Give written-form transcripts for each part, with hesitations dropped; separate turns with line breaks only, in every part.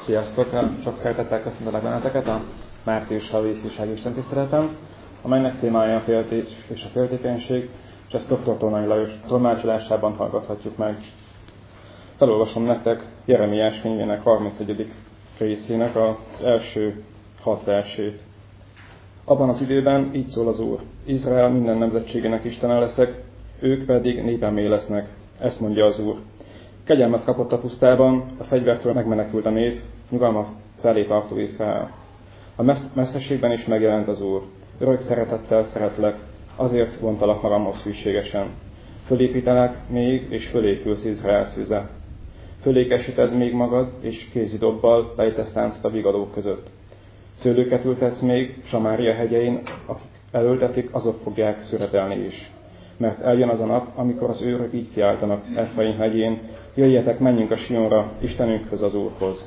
Sziasztok! Sok szeretettel köszöntelek benneteket a március havi ifjúsági istentiszteletem, amelynek témája a féltés és a féltékenység, és ezt dr. Tolnai Lajos tolmácsolásában hallgathatjuk meg. Felolvasom nektek Jeremiás könyvének 31. részének az első 6 versét. Abban az időben így szól az Úr: Izrael minden nemzetségének istene leszek, ők pedig népemmé lesznek. Ezt mondja az Úr. Kegyelmet kapott a pusztában, a fegyvertől megmenekült a nép, nyugalma felé tartó Izrael. A messzeségben is megjelent az Úr. Örök szeretettel szeretlek, azért vontalak magamhoz hűségesen. Fölépítelek még, és fölépülsz Izrael szűze. Fölékesíted még magad, és kézidobbal lejtesz táncot a vigadók között. Szőlőket ültetsz még Samária hegyein, akik elültetik, azok fogják szüretelni is. Mert eljön az a nap, amikor az őrök így kiáltanak Efraim hegyén: jöjjetek, menjünk a Sionra, Istenünkhöz, az Úrhoz.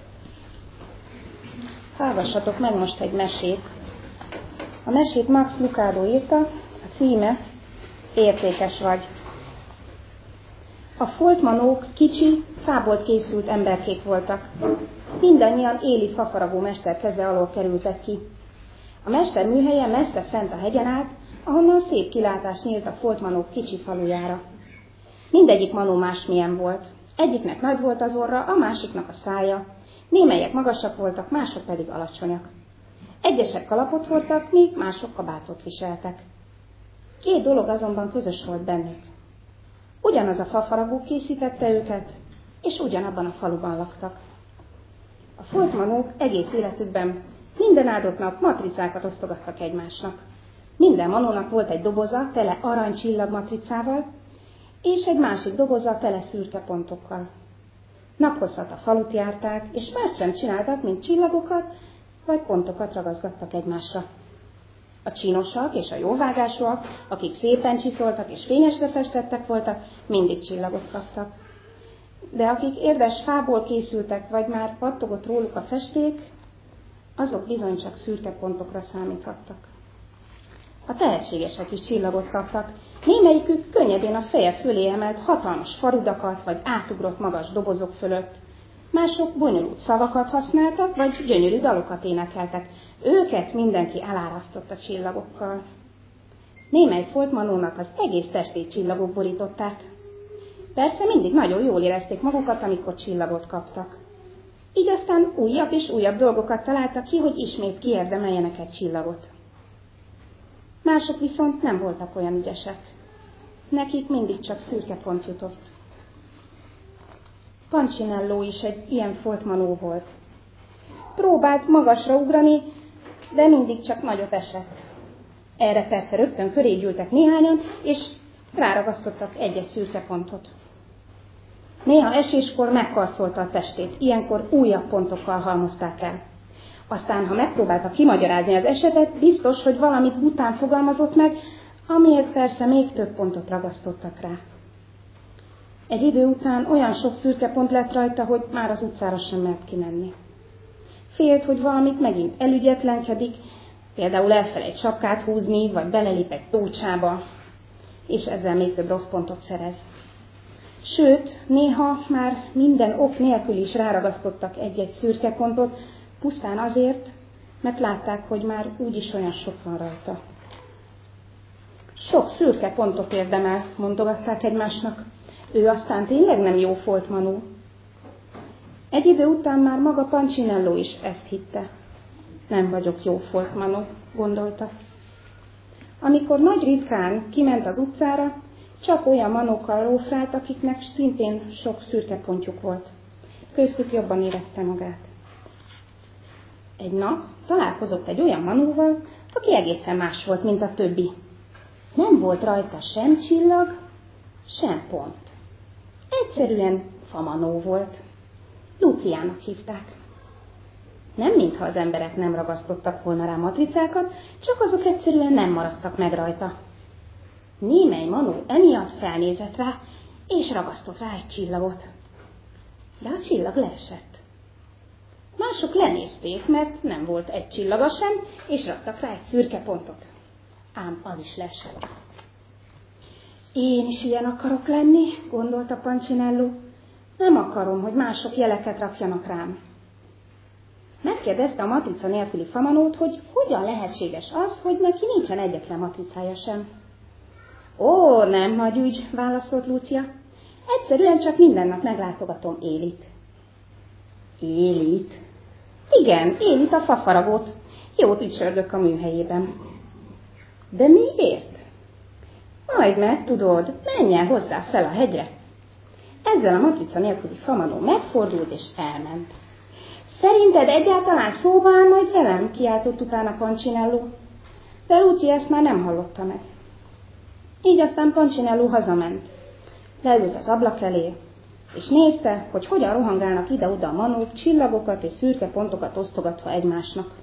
Hallgassatok meg most egy mesét. A mesét Max Lucado írta, a címe Értékes vagy. A foltmanók kicsi, fából készült emberkék voltak. Mindannyian éli fafaragó mester keze alól kerültek ki. A mester műhelye messze fent a hegyen állt, ahonnan szép kilátás nyílt a foltmanók kicsi falujára. Mindegyik manó másmilyen volt. Egyiknek nagy volt az orra, a másiknak a szája. Némelyek magasak voltak, mások pedig alacsonyak. Egyesek kalapot hordtak, míg mások kabátot viseltek. 2 dolog azonban közös volt bennük. Ugyanaz a fafaragó készítette őket, és ugyanabban a faluban laktak. A foltmanók egész életükben minden áldott nap matricákat osztogattak egymásnak. Minden manónak volt egy doboza tele aranycsillag matricával, és egy másik doboza tele szürke pontokkal. Naphosszat a falut járták, és más sem csináltak, mint csillagokat vagy pontokat ragaszgattak egymásra. A csinosak és a jóvágásúak, akik szépen csiszoltak és fényesre festettek voltak, mindig csillagot kaptak. De akik érdes fából készültek, vagy már pattogott róluk a festék, azok bizony csak szürke pontokra számíthattak. A tehetségesek is csillagot kaptak. Némelyikük könnyedén a feje fölé emelt hatalmas farudakat, vagy átugrott magas dobozok fölött. Mások bonyolult szavakat használtak, vagy gyönyörű dalokat énekeltek. Őket mindenki elárasztott a csillagokkal. Némely foltmanónak az egész testét csillagok borították. Persze mindig nagyon jól érezték magukat, amikor csillagot kaptak. Így aztán újabb és újabb dolgokat találtak ki, hogy ismét kiérdemeljenek egy csillagot. Mások viszont nem voltak olyan ügyesek. Nekik mindig csak szürke pont jutott. Pancinello is egy ilyen foltmanó volt. Próbált magasra ugrani, de mindig csak nagyot esett. Erre persze rögtön köré gyűltek néhányan, és ráragasztottak egy-egy szürke pontot. Néha eséskor megkarcolta a testét, ilyenkor újabb pontokkal halmozták el. Aztán, ha megpróbálta kimagyarázni az esetet, biztos, hogy valamit bután fogalmazott meg, amiért persze még több pontot ragasztottak rá. Egy idő után olyan sok szürke pont lett rajta, hogy már az utcára sem mert kimenni. Félt, hogy valamit megint elügyetlenkedik, például elfelejt sapkát húzni, vagy belelép egy tócsába, és ezzel még több rossz pontot szerez. Sőt, néha már minden ok nélkül is ráragasztottak egy-egy szürke pontot, pusztán azért, mert látták, hogy már úgyis olyan sok van rajta. Sok szürke pontot érdemel, mondogatták egymásnak. Ő aztán tényleg nem jó foltmanó. Egy idő után már maga Pancinello is ezt hitte. Nem vagyok jó foltmanó, gondolta. Amikor nagy ritkán kiment az utcára, csak olyan manókkal rófrált, akiknek szintén sok szürke pontjuk volt. Köztük jobban érezte magát. Egy nap találkozott egy olyan manóval, aki egészen más volt, mint a többi. Nem volt rajta sem csillag, sem pont. Egyszerűen famanó volt. Luciának hívták. Nem mintha az emberek nem ragasztottak volna rá matricákat, csak azok egyszerűen nem maradtak meg rajta. Némely manó emiatt felnézett rá, és ragasztott rá egy csillagot. De a csillag leesett. Mások lenézték, mert nem volt egy csillaga sem, és raktak rá egy szürke pontot. Ám az is leesett. Én is ilyen akarok lenni, gondolta Pancinello. Nem akarom, hogy mások jeleket rakjanak rám. Megkérdezte a matrica nélküli famanót, hogy hogyan lehetséges az, hogy neki nincsen egyetlen matricája sem. Ó, nem nagy ügy, válaszolt Lúcia. Egyszerűen csak minden nap meglátogatom Élit. Élit? Igen, Élit a fafaragót. Jót ücsörgök a műhelyében. De miért? Majd megtudod, menj el hozzá fel a hegyre. Ezzel a matrica nélküli famanó megfordult és elment. Szerinted egyáltalán szóba áll majd velem? Kiáltott utána Pancinello. De Lucia ezt már nem hallotta meg. Így aztán Pancinello hazament. Leült az ablak elé, és nézte, hogy hogyan rohangálnak ide-oda a manók, csillagokat és szürke pontokat osztogatva egymásnak.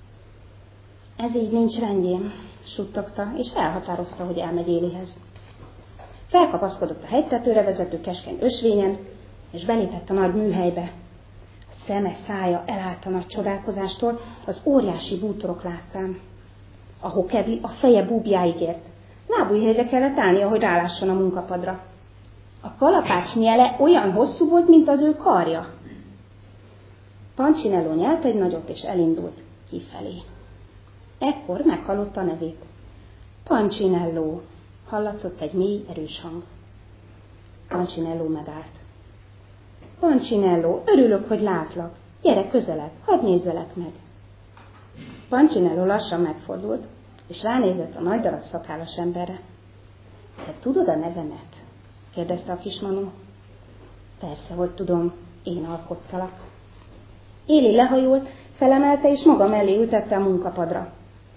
Ez így nincs rendjén, suttogta, és elhatározta, hogy elmegy Élihez. Felkapaszkodott a hegytetőre vezető keskeny ösvényen, és belépett a nagy műhelybe. A szeme, szája elállt a nagy csodálkozástól, az óriási bútorok láttán. A hokedli a feje búbjáig ért. Lábujjhegyre kellett állnia, hogy rálásson a munkapadra. A kalapács nyele olyan hosszú volt, mint az ő karja. Pancinello nyelt egy nagyot, és elindult kifelé. Ekkor meghallotta a nevét. Pancinello, hallatszott egy mély, erős hang. Pancinello megállt. Pancinello, örülök, hogy látlak. Gyere közelebb, hadd nézzelek meg. Pancinello lassan megfordult, és ránézett a nagy darab szakállas emberre. Te tudod a nevemet? Kérdezte a kismanó. Persze, hogy tudom, én alkottalak. Éli lehajolt, felemelte, és maga mellé ültette a munkapadra.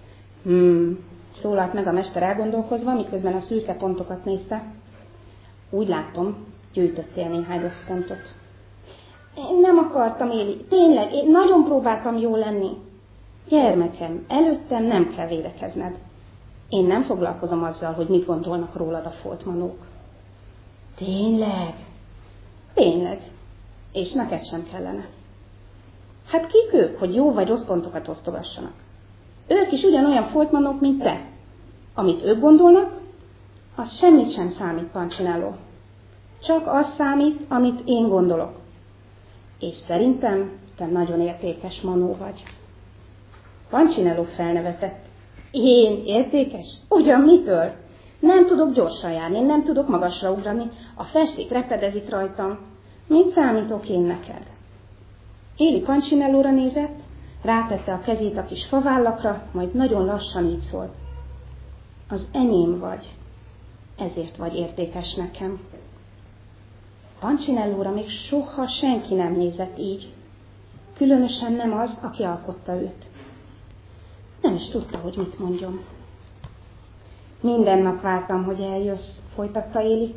Szólalt meg a mester elgondolkozva, miközben a szürke pontokat nézte. Úgy látom, gyűjtöttél néhány rossz pontot. Én nem akartam, Éli. Tényleg, én nagyon próbáltam jó lenni. Gyermekem, előttem nem kell védekezned. Én nem foglalkozom azzal, hogy mit gondolnak rólad a foltmanók. Tényleg? Tényleg. És neked sem kellene. Hát kik ők, hogy jó vagy rossz pontokat osztogassanak? Ők is ugyanolyan foltmanók, mint te. Amit ők gondolnak, az semmit sem számít, Pancinello. Csak az számít, amit én gondolok. És szerintem te nagyon értékes manó vagy. Pancinello felnevetett. Én értékes? Ugyan mitől? Nem tudok gyorsan járni, nem tudok magasra ugrani, a festék repedezik rajtam. Mit számítok én neked? Éli Pancinellóra nézett, rátette a kezét a kis favállakra, majd nagyon lassan így szólt. Az enyém vagy, ezért vagy értékes nekem. Pancinellóra még soha senki nem nézett így, különösen nem az, aki alkotta őt. Nem is tudta, hogy mit mondjon. Minden nap vártam, hogy eljössz, folytatta Éli.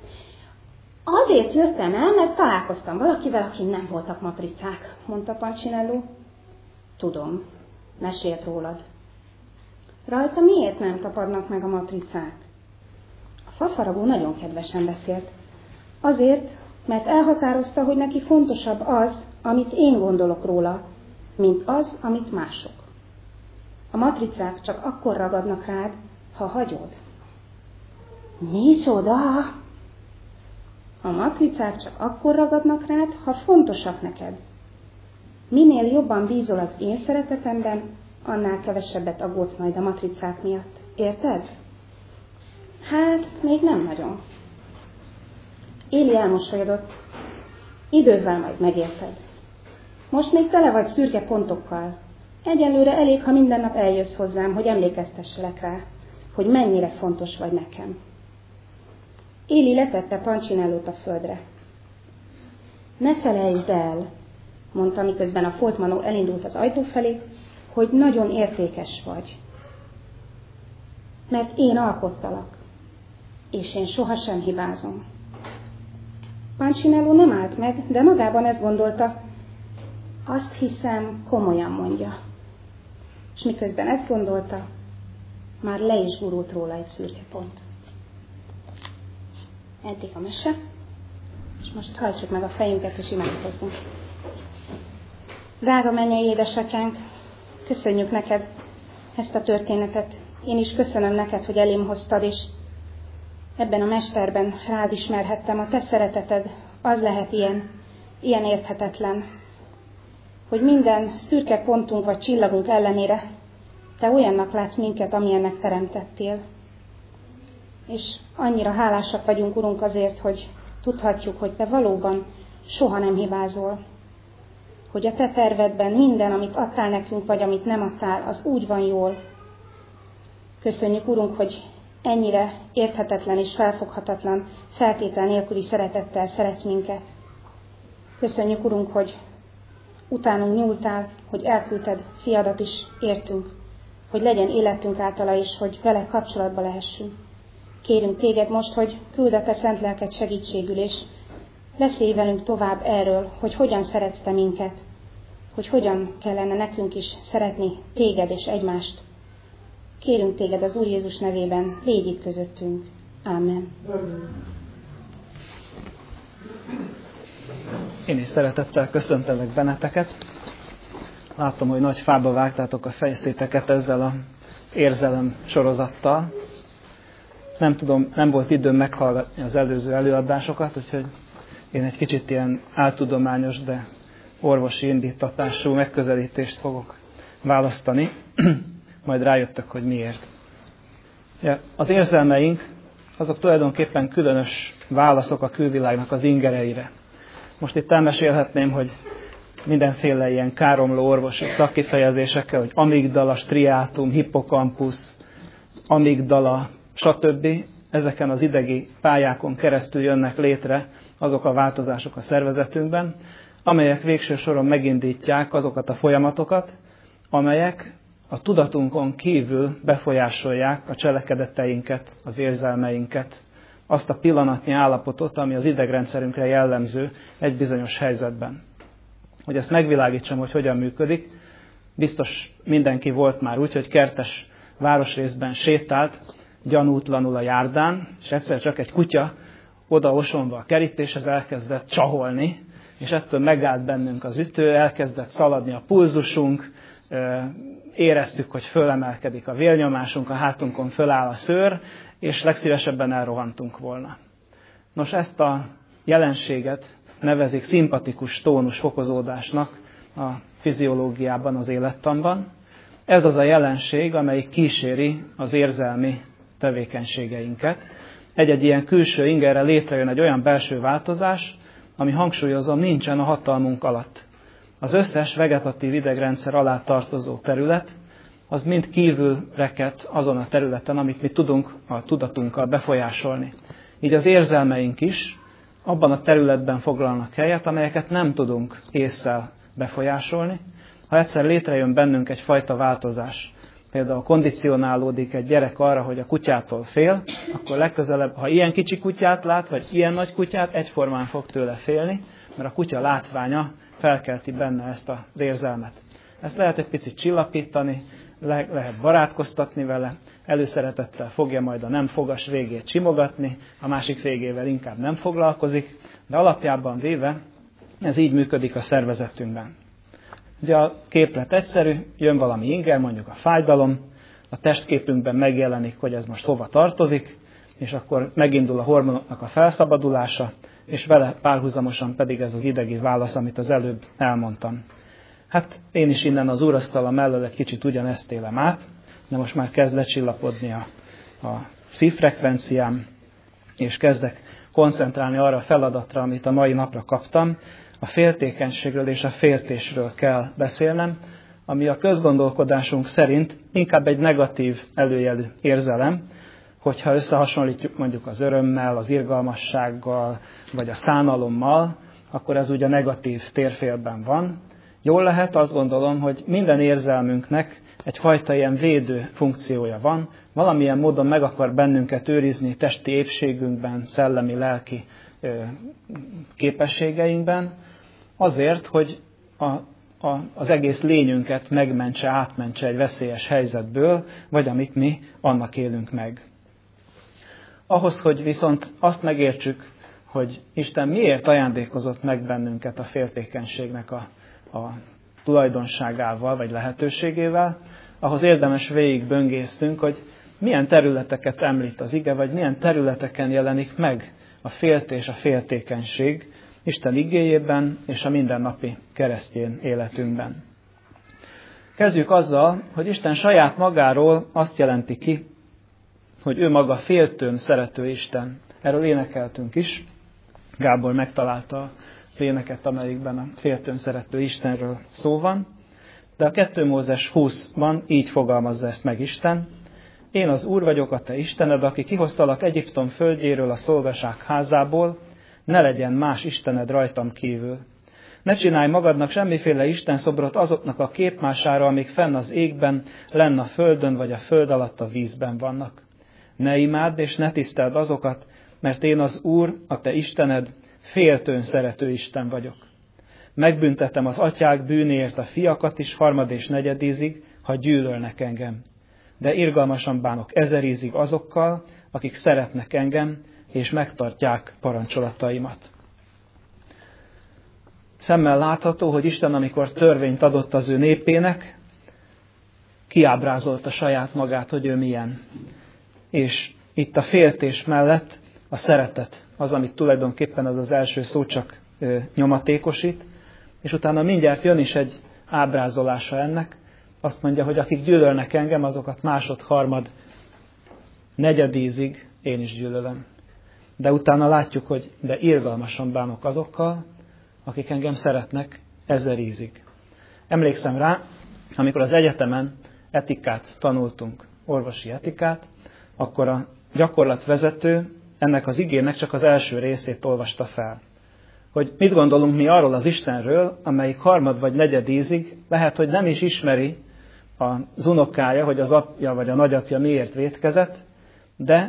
Azért jöttem el, mert találkoztam valakivel, akin nem voltak matricák, mondta Pancinello. Tudom, mesélt rólad. Rajta miért nem tapadnak meg a matricák? A fafaragó nagyon kedvesen beszélt. Azért, mert elhatározta, hogy neki fontosabb az, amit én gondolok róla, mint az, amit mások. A matricák csak akkor ragadnak rád, ha hagyod. Micsoda? A matricák csak akkor ragadnak rád, ha fontosak neked. Minél jobban bízol az én szeretetemben, annál kevesebbet aggódsz majd a matricák miatt. Érted? Hát, még nem nagyon. Éli elmosolyodott. Idővel majd megérted. Most még tele vagy szürke pontokkal. Egyelőre elég, ha minden nap eljössz hozzám, hogy emlékeztesselek rá, hogy mennyire fontos vagy nekem. Éli letette Pancinellót a földre. Ne felejtsd el, mondta, miközben a foltmanó elindult az ajtó felé, hogy nagyon értékes vagy. Mert én alkottalak, és én sohasem hibázom. Pancinello nem állt meg, de magában ezt gondolta, azt hiszem, komolyan mondja. És miközben ezt gondolta, már le is gurult róla egy szürke pont. Eddig a mese, és most hajtsuk meg a fejünket, és imádkozzunk. Drága mennyei édesatyánk, köszönjük neked ezt a történetet. Én is köszönöm neked, hogy elém hoztad, és ebben a mesterben rád ismerhettem. A te szereteted, az lehet ilyen érthetetlen. hogy minden szürke pontunk vagy csillagunk ellenére Te olyannak látsz minket, amilyennek teremtettél. És annyira hálásak vagyunk, Urunk, azért, hogy tudhatjuk, hogy Te valóban soha nem hibázol. Hogy a Te tervedben minden, amit adtál nekünk, vagy amit nem adtál, az úgy van jól. Köszönjük, Urunk, hogy ennyire érthetetlen és felfoghatatlan, feltétel nélküli szeretettel szeretsz minket. Köszönjük, Urunk, hogy utánunk nyúltál, hogy elküldted fiadat is értünk, hogy legyen életünk általa, és hogy vele kapcsolatba lehessünk. Kérünk Téged most, hogy küld a Te szent lelked segítségül, és beszélj velünk tovább erről, hogy hogyan szeretsz Te minket, hogy hogyan kellene nekünk is szeretni Téged és egymást. Kérünk Téged az Úr Jézus nevében, légy itt közöttünk. Ámen.
Én is szeretettel köszöntelek benneteket. Látom, hogy nagy fába vágtátok a fejszéteket ezzel az érzelem sorozattal. Nem tudom, nem volt időm meghallgatni az előző előadásokat, úgyhogy én egy kicsit ilyen áltudományos, de orvosi indítatású megközelítést fogok választani. Majd rájöttök, hogy miért. Az érzelmeink, azok tulajdonképpen különös válaszok a külvilágnak az ingereire. Most itt elmesélhetném, hogy mindenféle ilyen káromló orvosi szakkifejezésekkel, hogy amigdala, striátum, hippokampusz, amigdala, stb. Ezeken az idegi pályákon keresztül jönnek létre azok a változások a szervezetünkben, amelyek végső soron megindítják azokat a folyamatokat, amelyek a tudatunkon kívül befolyásolják a cselekedeteinket, az érzelmeinket, azt a pillanatnyi állapotot, ami az idegrendszerünkre jellemző egy bizonyos helyzetben. Hogy ezt megvilágítsam, hogy hogyan működik, biztos mindenki volt már úgy, hogy kertes városrészben sétált, gyanútlanul a járdán, és egyszer csak egy kutya oda osonva a kerítéshez elkezdett csaholni, és ettől megállt bennünk az ütő, elkezdett szaladni a pulzusunk, éreztük, hogy fölemelkedik a vérnyomásunk, a hátunkon föláll a szőr, és legszívesebben elrohantunk volna. Nos, ezt a jelenséget nevezik szimpatikus tónus fokozódásnak a fiziológiában, az élettanban. Ez az a jelenség, amelyik kíséri az érzelmi tevékenységeinket. Egy-egy ilyen külső ingerre létrejön egy olyan belső változás, ami, hangsúlyozom, nincsen a hatalmunk alatt. Az összes vegetatív idegrendszer alá tartozó terület, az mind kívül reked azon a területen, amit mi tudunk a tudatunkkal befolyásolni. Így az érzelmeink is abban a területben foglalnak helyet, amelyeket nem tudunk ésszel befolyásolni. Ha egyszer létrejön bennünk egyfajta változás, például kondicionálódik egy gyerek arra, hogy a kutyától fél, akkor legközelebb, ha ilyen kicsi kutyát lát, vagy ilyen nagy kutyát, egyformán fog tőle félni, mert a kutya látványa felkelti benne ezt az érzelmet. Ezt lehet egy picit csillapítani, lehet barátkoztatni vele, előszeretettel fogja majd a nem fogas végét simogatni, a másik végével inkább nem foglalkozik, de alapjában véve ez így működik a szervezetünkben. Ugye a képlet egyszerű, jön valami inger, mondjuk a fájdalom, a testképünkben megjelenik, hogy ez most hova tartozik, és akkor megindul a hormonoknak a felszabadulása, és vele párhuzamosan pedig ez az idegi válasz, amit az előbb elmondtam. Hát én is innen az úrasztala mellől egy kicsit ugyanezt élem át, de most már kezd lecsillapodni a szívfrekvenciám, és kezdek koncentrálni arra a feladatra, amit a mai napra kaptam. A féltékenységről és a féltésről kell beszélnem, ami a közgondolkodásunk szerint inkább egy negatív előjelű érzelem, hogyha összehasonlítjuk mondjuk az örömmel, az irgalmassággal, vagy a szánalommal, akkor ez ugye negatív térfélben van. Jól lehet, azt gondolom, hogy minden érzelmünknek egyfajta ilyen védő funkciója van, valamilyen módon meg akar bennünket őrizni testi épségünkben, szellemi, lelki képességeinkben, azért, hogy az egész lényünket megmentse, átmentse egy veszélyes helyzetből, vagy amit mi annak élünk meg. Ahhoz, hogy viszont azt megértsük, hogy Isten miért ajándékozott meg bennünket a féltékenységnek a tulajdonságával, vagy lehetőségével, ahhoz érdemes végigböngésztünk, hogy milyen területeket említ az ige, vagy milyen területeken jelenik meg a féltés, a féltékenység Isten igéjében és a mindennapi keresztény életünkben. Kezdjük azzal, hogy Isten saját magáról azt jelenti ki, hogy ő maga féltőn szerető Isten. Erről énekeltünk is. Gábor megtalálta az éneket, amelyikben a féltőn szerető Istenről szó van. De a 2 Mózes 20-ban így fogalmazza ezt meg Isten. Én az Úr vagyok, a te Istened, aki kihoztalak Egyiptom földjéről, a szolgaság házából, ne legyen más Istened rajtam kívül. Ne csinálj magadnak semmiféle istenszobrot azoknak a képmására, amik fenn az égben, lenn a földön vagy a föld alatt a vízben vannak. Ne imádd és ne tiszteld azokat, mert én az Úr, a te Istened, féltőn szerető Isten vagyok. Megbüntetem az atyák bűnéért a fiakat is 3. és 4. ízig, ha gyűlölnek engem. De irgalmasan bánok 1000 ízig azokkal, akik szeretnek engem, és megtartják parancsolataimat. Szemmel látható, hogy Isten, amikor törvényt adott az ő népének, kiábrázolta saját magát, hogy ő milyen. És itt a féltés mellett a szeretet az, amit tulajdonképpen az első szó csak nyomatékosít, és utána mindjárt jön is egy ábrázolása ennek. Azt mondja, hogy akik gyűlölnek engem, azokat 2., 3., 4. ízig én is gyűlölöm. De utána látjuk, hogy de irgalmasan bánok azokkal, akik engem szeretnek 1000 ízig. Emlékszem rá, amikor az egyetemen etikát tanultunk, orvosi etikát, akkor a gyakorlatvezető ennek az igének csak az első részét olvasta fel. Hogy mit gondolunk mi arról az Istenről, amelyik 3. vagy 4. ízig lehet, hogy nem is ismeri az unokája, hogy az apja vagy a nagyapja miért vétkezett, de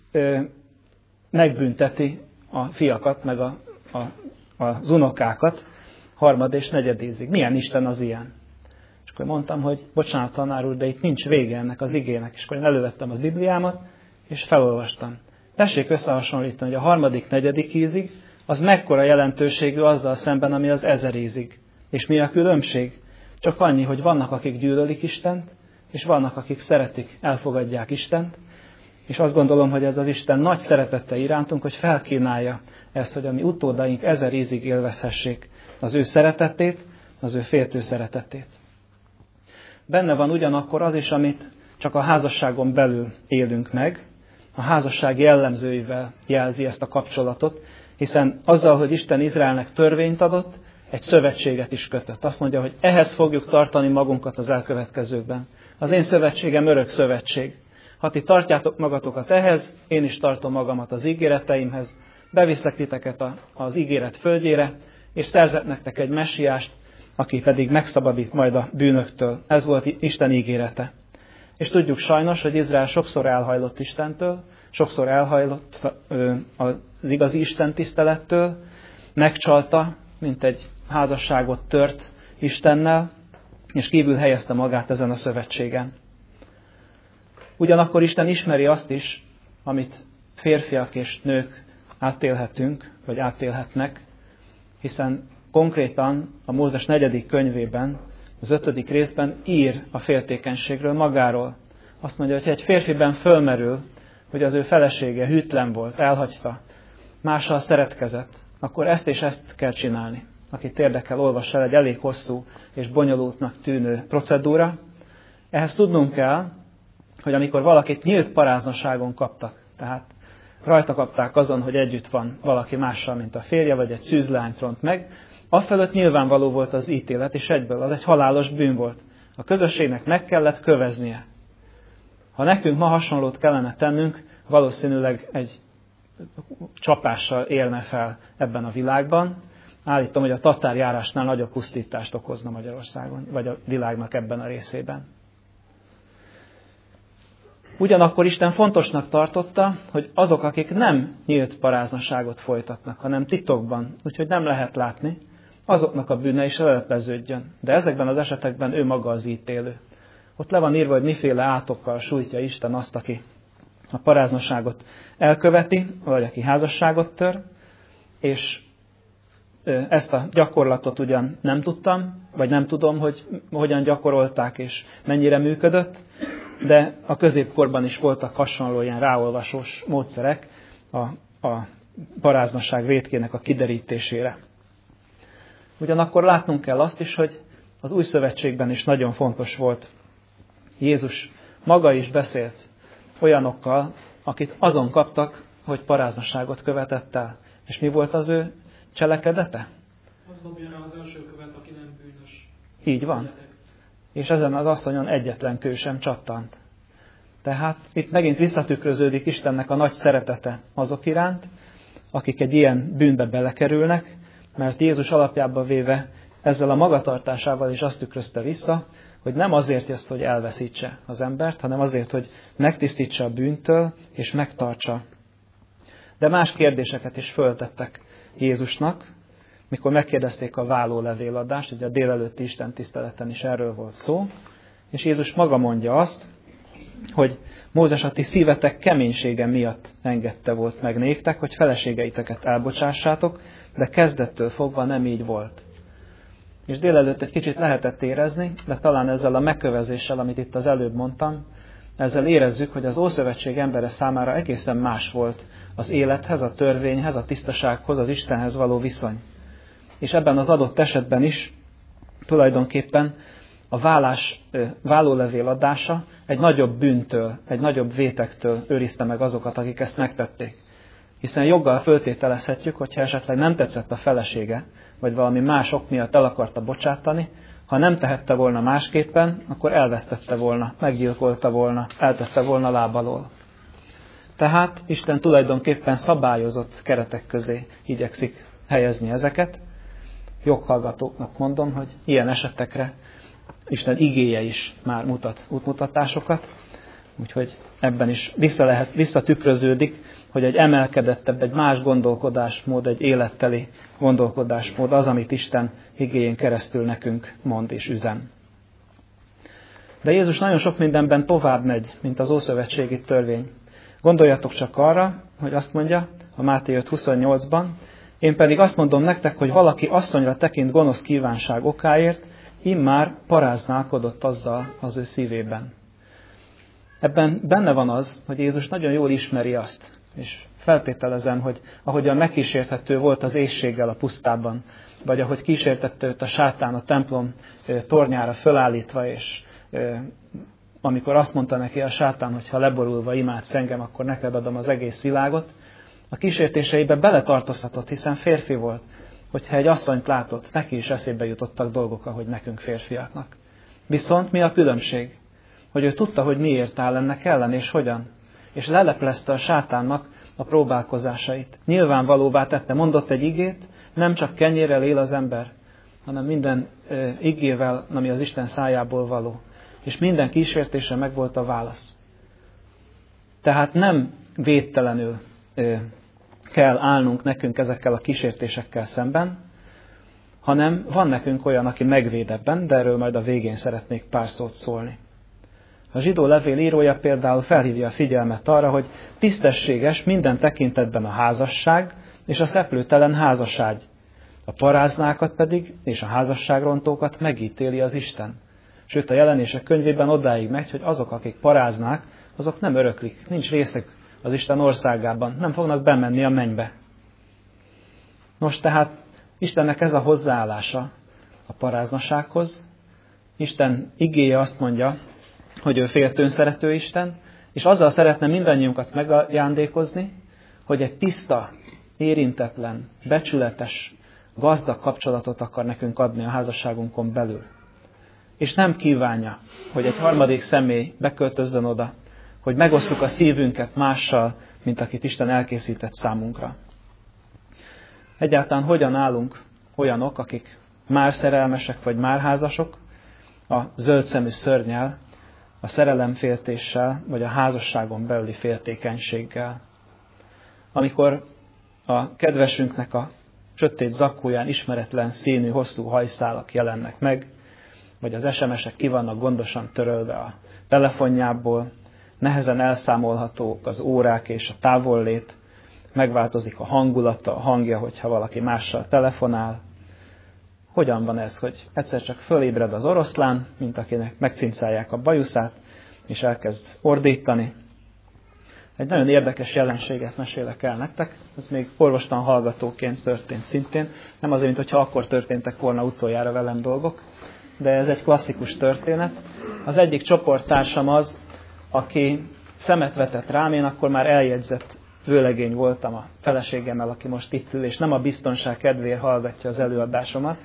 megbünteti a fiakat, meg az unokákat 3. és 4. ízig. Milyen Isten az ilyen? És akkor mondtam, hogy bocsánat, tanár úr, de itt nincs vége ennek az igének. És akkor én elővettem a Bibliámat, és felolvastam. Tessék összehasonlítani, hogy a 3., 4. ízig az mekkora jelentőségű azzal szemben, ami az 1000 ízig. És mi a különbség? Csak annyi, hogy vannak, akik gyűlölik Istent, és vannak, akik szeretik, elfogadják Istent, és azt gondolom, hogy ez az Isten nagy szeretete irántunk, hogy felkínálja ezt, hogy a mi utódaink 1000 ízig élvezhessék az ő szeretetét, az ő féltő szeretetét. Benne van ugyanakkor az is, amit csak a házasságon belül élünk meg, a házasság jellemzőivel jelzi ezt a kapcsolatot, hiszen azzal, hogy Isten Izraelnek törvényt adott, egy szövetséget is kötött. Azt mondja, hogy ehhez fogjuk tartani magunkat az elkövetkezőkben. Az én szövetségem örök szövetség. Ha ti tartjátok magatokat ehhez, én is tartom magamat az ígéreteimhez, beviszlek titeket az ígéret földjére, és szerzek nektek egy messiást, aki pedig megszabadít majd a bűnöktől. Ez volt Isten ígérete. És tudjuk sajnos, hogy Izrael sokszor elhajlott Istentől, sokszor elhajlott az igazi Isten tisztelettől, megcsalta, mint egy házasságot tört Istennel, és kívül helyezte magát ezen a szövetségen. Ugyanakkor Isten ismeri azt is, amit férfiak és nők átélhetünk, vagy átélhetnek, hiszen konkrétan a Mózes 4. könyvében, az 5. részben ír a féltékenységről magáról. Azt mondja, hogy ha egy férfiben fölmerül, hogy az ő felesége hűtlen volt, elhagyta, mással szeretkezett, akkor ezt és ezt kell csinálni. Akit érdekel, olvassa el, egy elég hosszú és bonyolultnak tűnő procedúra. Ehhez tudnunk kell, hogy amikor valakit nyílt paráznaságon kaptak, tehát rajta kapták azon, hogy együtt van valaki mással, mint a férje, vagy egy szűzleányt ront meg, afölött nyilvánvaló volt az ítélet, és egyből az egy halálos bűn volt. A közösségnek meg kellett köveznie. Ha nekünk ma hasonlót kellene tennünk, valószínűleg egy csapással élne fel ebben a világban. Állítom, hogy a tatárjárásnál nagyobb pusztítást okozna Magyarországon, vagy a világnak ebben a részében. Ugyanakkor Isten fontosnak tartotta, hogy azok, akik nem nyílt paráznaságot folytatnak, hanem titokban, úgyhogy nem lehet látni, azoknak a bűne is lelepleződjön. De ezekben az esetekben ő maga az ítélő. Ott le van írva, hogy miféle átokkal sújtja Isten azt, aki a paráznaságot elköveti, vagy aki házasságot tör, és ezt a gyakorlatot ugyan nem tudtam, vagy nem tudom, hogy hogyan gyakorolták és mennyire működött, de a középkorban is voltak hasonló ilyen ráolvasós módszerek a paráznaság vétkének a kiderítésére. Ugyanakkor látnunk kell azt is, hogy az új szövetségben is nagyon fontos volt. Jézus maga is beszélt olyanokkal, akik azon kaptak, hogy paráznaságot követett el. És mi volt az ő cselekedete?
Az dobja rá az első követ, aki nem bűnös.
Így van. És ezen az asszonyon egyetlen kő sem csattant. Tehát itt megint visszatükröződik Istennek a nagy szeretete azok iránt, akik egy ilyen bűnbe belekerülnek, mert Jézus alapjába véve ezzel a magatartásával is azt tükrözte vissza, hogy nem azért jössz, hogy elveszítse az embert, hanem azért, hogy megtisztítsa a bűntől és megtartsa. De más kérdéseket is föltettek Jézusnak, mikor megkérdezték a válólevéladást, ugye a délelőtti Isten tiszteleten is erről volt szó, és Jézus maga mondja azt, hogy Mózes a ti szívetek keménysége miatt engedte volt meg néktek, hogy feleségeiteket elbocsássátok, de kezdettől fogva nem így volt. És délelőtt egy kicsit lehetett érezni, de talán ezzel a megkövezéssel, amit itt az előbb mondtam, ezzel érezzük, hogy az Ószövetség embere számára egészen más volt az élethez, a törvényhez, a tisztasághoz, az Istenhez való viszony. És ebben az adott esetben is tulajdonképpen a vállólevél adása egy nagyobb bűntől, egy nagyobb vétektől őrizte meg azokat, akik ezt megtették. Hiszen joggal föltételezhetjük, hogyha esetleg nem tetszett a felesége, vagy valami más ok miatt el akarta bocsátani, ha nem tehette volna másképpen, akkor elvesztette volna, meggyilkolta volna, eltette volna láb alól. Tehát Isten tulajdonképpen szabályozott keretek közé igyekszik helyezni ezeket. Joghallgatóknak mondom, hogy ilyen esetekre Isten igéje is már mutat útmutatásokat, úgyhogy ebben is visszatükröződik, hogy egy emelkedettebb, egy más gondolkodásmód, egy életteli gondolkodásmód az, amit Isten igéjén keresztül nekünk mond és üzen. De Jézus nagyon sok mindenben tovább megy, mint az ószövetségi törvény. Gondoljatok csak arra, hogy azt mondja a Máté 5:28-ban, én pedig azt mondom nektek, hogy valaki asszonyra tekint gonosz kívánság okáért, immár paráználkodott azzal az ő szívében. Ebben benne van az, hogy Jézus nagyon jól ismeri azt, és feltételezem, hogy ahogyan megkísérthető volt az éhséggel a pusztában, vagy ahogy kísértette őt a sátán a templom tornyára fölállítva, és amikor azt mondta neki a sátán, hogy ha leborulva imádsz engem, akkor neked adom az egész világot, a kísértéseibe beletartozhatott, hiszen férfi volt, hogyha egy asszonyt látott, neki is eszébe jutottak dolgok, ahogy nekünk férfiaknak. Viszont mi a különbség? Hogy ő tudta, hogy miért áll ennek ellen, és hogyan. És leleplezte a sátánnak a próbálkozásait. Nyilvánvalóvá tette, mondott egy igét, nem csak kenyérrel él az ember, hanem minden igével, ami az Isten szájából való. És minden kísértése megvolt a válasz. Tehát nem védtelenül kell állnunk nekünk ezekkel a kísértésekkel szemben, hanem van nekünk olyan, aki megvéd ebben, de erről majd a végén szeretnék pár szót szólni. A zsidó levél írója például felhívja a figyelmet arra, hogy tisztességes minden tekintetben a házasság és a szeplőtelen házaságy. A paráznákat pedig és a házasságrontókat megítéli az Isten. Sőt, a Jelenések könyvében odáig megy, hogy azok, akik paráznák, azok nem öröklik, nincs részük az Isten országában, nem fognak bemenni a mennybe. Nos, tehát Istennek ez a hozzáállása a paráznasághoz. Isten igéje azt mondja, hogy ő féltőn szerető Isten, és azzal szeretne mindannyiunkat megajándékozni, hogy egy tiszta, érintetlen, becsületes, gazdag kapcsolatot akar nekünk adni a házasságunkon belül. És nem kívánja, hogy egy harmadik személy beköltözzön oda, hogy megosszuk a szívünket mással, mint akit Isten elkészített számunkra. Egyáltalán hogyan állunk olyanok, akik már szerelmesek vagy már házasok, a zöldszemű szörnnyel, a szerelemféltéssel, vagy a házasságon belüli féltékenységgel. Amikor a kedvesünknek a sötét zakóján ismeretlen színű, hosszú hajszálak jelennek meg, vagy az SMS-ek ki vannak gondosan törölve a telefonjából, nehezen elszámolhatók az órák és a távollét, megváltozik a hangulata, a hangja, hogyha valaki mással telefonál. Hogyan van ez, hogy egyszer csak fölébred az oroszlán, mint akinek megcincálják a bajuszát, és elkezd ordítani? Egy nagyon érdekes jelenséget mesélek el nektek, ez még orvostan hallgatóként történt szintén, nem azért, mintha akkor történtek volna utoljára velem dolgok, de ez egy klasszikus történet. Az egyik csoporttársam az, aki szemet vetett rám, én akkor már eljegyzett vőlegény voltam a feleségemmel, aki most itt ül, és nem a biztonság kedvéért hallgatja az előadásomat.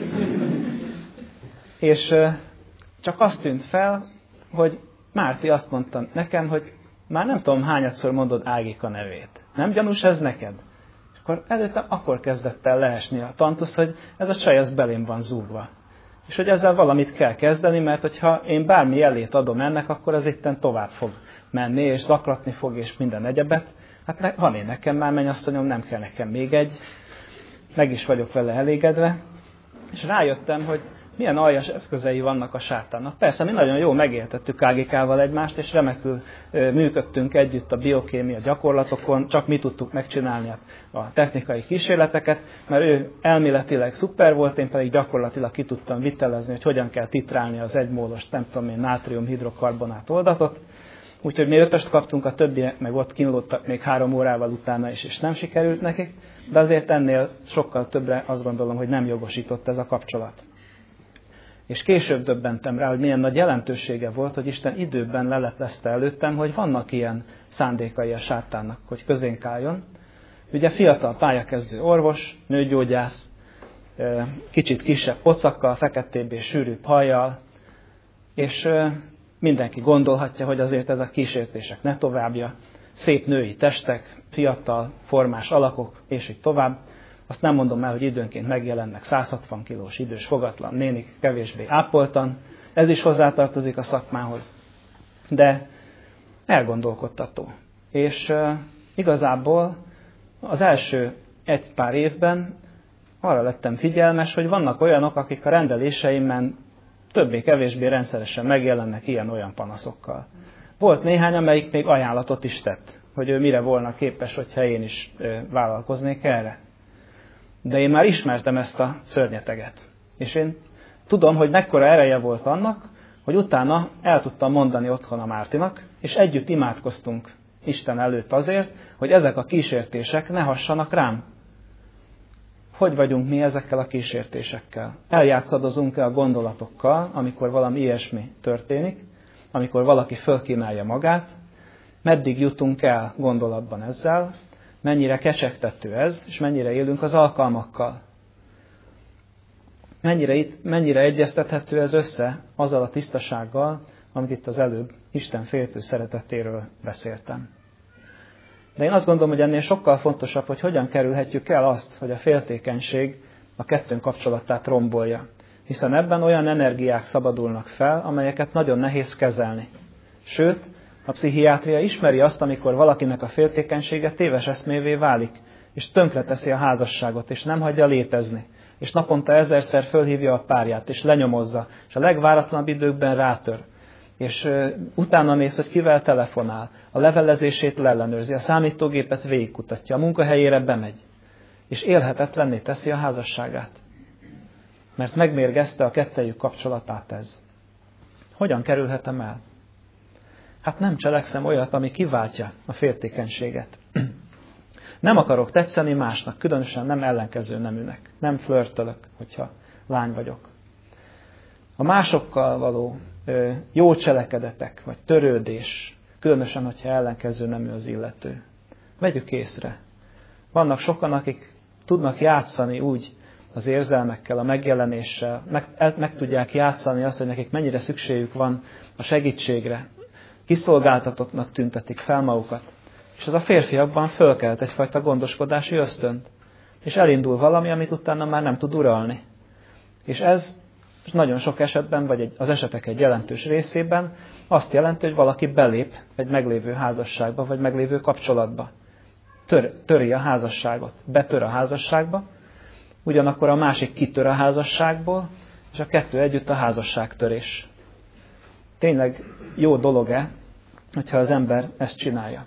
És csak azt tűnt fel, hogy Márti azt mondta nekem, hogy már nem tudom hányadszor mondod Ágika nevét. Nem gyanús ez neked? És akkor előtte akkor kezdett el leesni a tantusz, hogy ez a csaj az belém van zúgva. És hogy ezzel valamit kell kezdeni, mert hogyha én bármi jelét adom ennek, akkor az itten tovább fog menni, és zaklatni fog, és minden egyebet. Hát van én nekem már mennyasszonyom, nem kell nekem még egy. Meg is vagyok vele elégedve. És rájöttem, hogy milyen aljas eszközei vannak a sátánnak. Persze, mi nagyon jól megértettük Ágikával egymást, és remekül működtünk együtt a biokémia gyakorlatokon, csak mi tudtuk megcsinálni a technikai kísérleteket, mert ő elméletileg szuper volt, én pedig gyakorlatilag ki tudtam vitelezni, hogy hogyan kell titrálni az 1 mólos, nem tudom én, nátrium-hidrokarbonát oldatot. Úgyhogy mi 5-öst kaptunk, a többiek meg ott kínlódtak még 3 órával utána is, és nem sikerült nekik, de azért ennél sokkal többre azt gondolom, hogy nem jogosított ez a kapcsolat. És később döbbentem rá, hogy milyen nagy jelentősége volt, hogy Isten időben leleplezte előttem, hogy vannak ilyen szándékai a sátánnak, hogy közénk álljon. Ugye fiatal pályakezdő orvos, nőgyógyász, kicsit kisebb pocakkal, feketébb és sűrűbb hajjal, és mindenki gondolhatja, hogy azért ez a kísértések ne továbbja. Szép női testek, fiatal, formás alakok, és így tovább. Azt nem mondom el, hogy időnként megjelennek 160 kilós idős fogatlan nénik kevésbé ápoltan. Ez is hozzátartozik a szakmához. De elgondolkodtató. És igazából az első 1 pár évben arra lettem figyelmes, hogy vannak olyanok, akik a rendeléseimben többé-kevésbé rendszeresen megjelennek ilyen-olyan panaszokkal. Volt néhány, amelyik még ajánlatot is tett, hogy ő mire volna képes, hogyha én is vállalkoznék erre. De én már ismertem ezt a szörnyeteget. És én tudom, hogy mekkora ereje volt annak, hogy utána el tudtam mondani otthon a Mártinak, és együtt imádkoztunk Isten előtt azért, hogy ezek a kísértések ne hassanak rám. Hogy vagyunk mi ezekkel a kísértésekkel? Eljátszadozunk-e a gondolatokkal, amikor valami ilyesmi történik, amikor valaki fölkínálja magát, meddig jutunk el gondolatban ezzel, mennyire kecsegtető ez, és mennyire élünk az alkalmakkal. Mennyire egyeztethető ez össze azzal a tisztasággal, amit itt az előbb Isten féltő szeretetéről beszéltem. De én azt gondolom, hogy ennél sokkal fontosabb, hogy hogyan kerülhetjük el azt, hogy a féltékenység a kettőnk kapcsolatát rombolja. Hiszen ebben olyan energiák szabadulnak fel, amelyeket nagyon nehéz kezelni. Sőt, a pszichiátria ismeri azt, amikor valakinek a féltékenysége téves eszmévé válik, és tönkreteszi a házasságot, és nem hagyja létezni. És naponta 1000-szer fölhívja a párját, és lenyomozza, és a legváratlanabb időkben rátör. És utána néz, hogy kivel telefonál, a levelezését leellenőrzi, a számítógépet végigkutatja, a munkahelyére bemegy, és élhetetlenné teszi a házasságát. Mert megmérgezte a kettejük kapcsolatát ez. Hogyan kerülhetem el? Hát nem cselekszem olyat, ami kiváltja a féltékenységet. Nem akarok tetszeni másnak, különösen nem ellenkező neműnek. Nem flörtölök, hogyha lány vagyok. A másokkal való jó cselekedetek, vagy törődés, különösen, hogyha ellenkező nemű az illető. Vegyük észre. Vannak sokan, akik tudnak játszani úgy az érzelmekkel, a megjelenéssel, meg tudják játszani azt, hogy nekik mennyire szükségük van a segítségre. Kiszolgáltatottnak tüntetik fel magukat. És ez a férfiakban fölkelt egyfajta gondoskodási ösztönt. És elindul valami, amit utána már nem tud uralni. És ez nagyon sok esetben, vagy az esetek egy jelentős részében azt jelenti, hogy valaki belép egy meglévő házasságba, vagy meglévő kapcsolatba. Töri a házasságot, betör a házasságba, ugyanakkor a másik kitör a házasságból, és a kettő együtt a házasságtörés. Tényleg jó dolog-e, hogyha az ember ezt csinálja?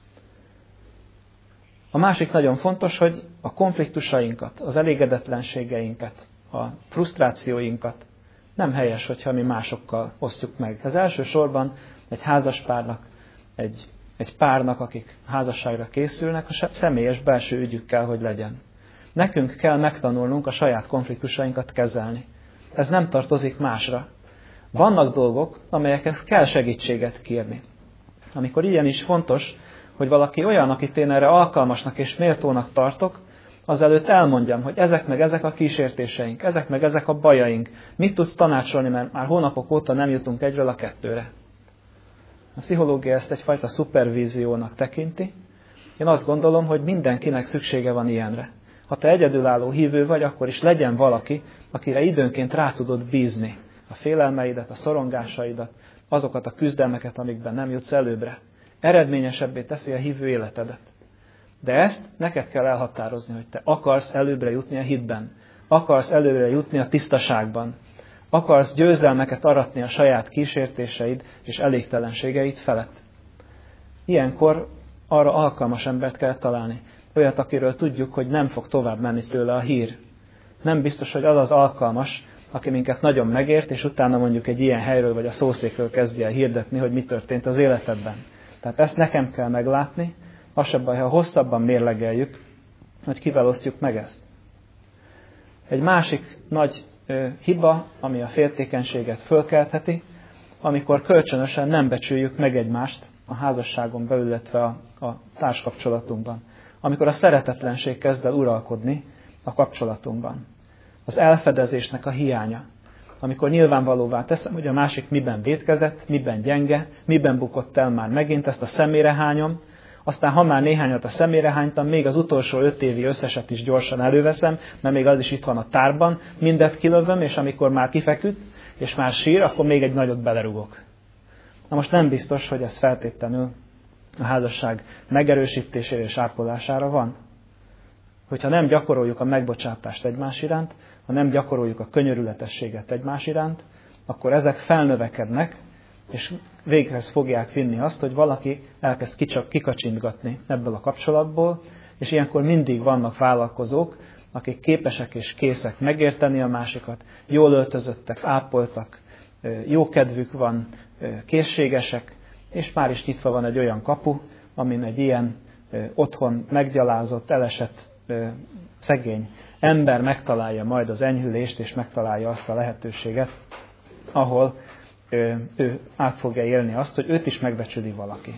A másik nagyon fontos, hogy a konfliktusainkat, az elégedetlenségeinket, a frusztrációinkat nem helyes, hogyha mi másokkal osztjuk meg. Ez elsősorban egy házaspárnak, egy egy párnak, akik házasságra készülnek, a személyes belső ügyük kell, hogy legyen. Nekünk kell megtanulnunk a saját konfliktusainkat kezelni. Ez nem tartozik másra. Vannak dolgok, amelyekhez kell segítséget kérni. Amikor ilyen is fontos, hogy valaki olyan, akit én erre alkalmasnak és méltónak tartok, azelőtt elmondjam, hogy ezek meg ezek a kísértéseink, ezek meg ezek a bajaink. Mit tudsz tanácsolni, mert már hónapok óta nem jutunk egyről a kettőre. A pszichológia ezt egyfajta szupervíziónak tekinti. Én azt gondolom, hogy mindenkinek szüksége van ilyenre. Ha te egyedülálló hívő vagy, akkor is legyen valaki, akire időnként rá tudod bízni a félelmeidet, a szorongásaidat, azokat a küzdelmeket, amikben nem jutsz előbbre. Eredményesebbé teszi a hívő életedet. De ezt neked kell elhatározni, hogy te akarsz előbbre jutni a hitben, akarsz előbbre jutni a tisztaságban, akarsz győzelmeket aratni a saját kísértéseid és elégtelenségeid felett. Ilyenkor arra alkalmas embert kell találni. Olyat, akiről tudjuk, hogy nem fog tovább menni tőle a hír. Nem biztos, hogy az az alkalmas, aki minket nagyon megért, és utána mondjuk egy ilyen helyről vagy a szószékről kezdje el hirdetni, hogy mi történt az életedben. Tehát ezt nekem kell meglátni, az se baj, ha hosszabban mérlegeljük, hogy kivel osztjuk meg ezt. Egy másik nagy hiba, ami a féltékenységet fölkeltheti, amikor kölcsönösen nem becsüljük meg egymást a házasságon belül, illetve a társkapcsolatunkban. Amikor a szeretetlenség kezd el uralkodni a kapcsolatunkban. Az elfedezésnek a hiánya. Amikor nyilvánvalóvá teszem, hogy a másik miben vétkezett, miben gyenge, miben bukott el már megint, ezt a szemére hányom, aztán ha már néhányat a szemére hánytam, még az utolsó 5 évi összeset is gyorsan előveszem, mert még az is itt van a tárban, mindet kilövöm, és amikor már kifeküdt, és már sír, akkor még egy nagyot belerugok. Na most nem biztos, hogy ez feltétlenül a házasság megerősítésére és ápolására van. Hogyha nem gyakoroljuk a megbocsátást egymás iránt, ha nem gyakoroljuk a könyörületességet egymás iránt, akkor ezek felnövekednek, és véghez fogják vinni azt, hogy valaki elkezd kikacsintgatni ebből a kapcsolatból, és ilyenkor mindig vannak vállalkozók, akik képesek és készek megérteni a másikat, jól öltözöttek, ápoltak, jó kedvük van, készségesek, és már is nyitva van egy olyan kapu, amin egy ilyen otthon meggyalázott, elesett, szegény ember megtalálja majd az enyhülést, és megtalálja azt a lehetőséget, ahol ő át fogja élni azt, hogy őt is megbecsüli valaki.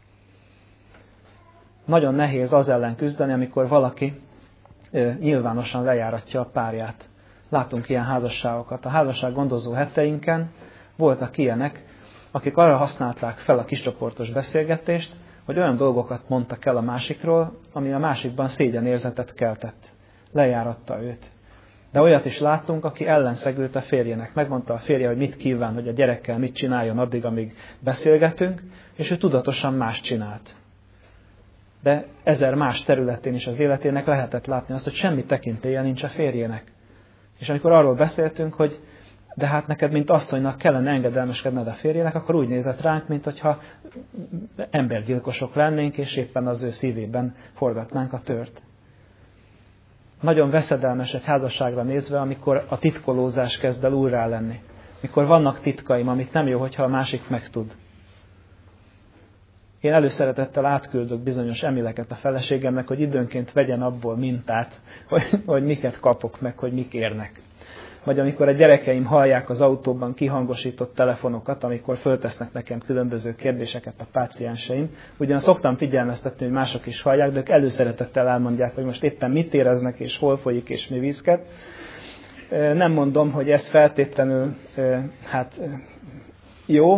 Nagyon nehéz az ellen küzdeni, amikor valaki nyilvánosan lejáratja a párját. Látunk ilyen házasságokat. A házasság gondozó heteinken voltak ilyenek, akik arra használták fel a kiscsoportos beszélgetést, hogy olyan dolgokat mondtak el a másikról, ami a másikban szégyenérzetet keltett. Lejáratta őt. De olyat is láttunk, aki ellenszegült a férjének. Megmondta a férje, hogy mit kíván, hogy a gyerekkel mit csináljon addig, amíg beszélgetünk, és ő tudatosan más csinált. De 1000 más területén is az életének lehetett látni azt, hogy semmi tekintélye nincs a férjének. És amikor arról beszéltünk, hogy de hát neked, mint asszonynak kellene engedelmeskedned a férjének, akkor úgy nézett ránk, mint hogyha embergyilkosok lennénk, és éppen az ő szívében forgatnánk a tört. Nagyon veszedelmes egy házasságra nézve, amikor a titkolózás kezd el úrrá lenni. Mikor vannak titkaim, amit nem jó, hogyha a másik megtud. Én előszeretettel átküldök bizonyos emileket a feleségemnek, hogy időnként vegyen abból mintát, hogy miket kapok meg, hogy mik érnek. Vagy amikor a gyerekeim hallják az autóban kihangosított telefonokat, amikor föltesznek nekem különböző kérdéseket a pácienseim. Ugyan szoktam figyelmeztetni, hogy mások is hallják, de ők előszeretettel elmondják, hogy most éppen mit éreznek, és hol folyik, és mi vízket. Nem mondom, hogy ez feltétlenül jó,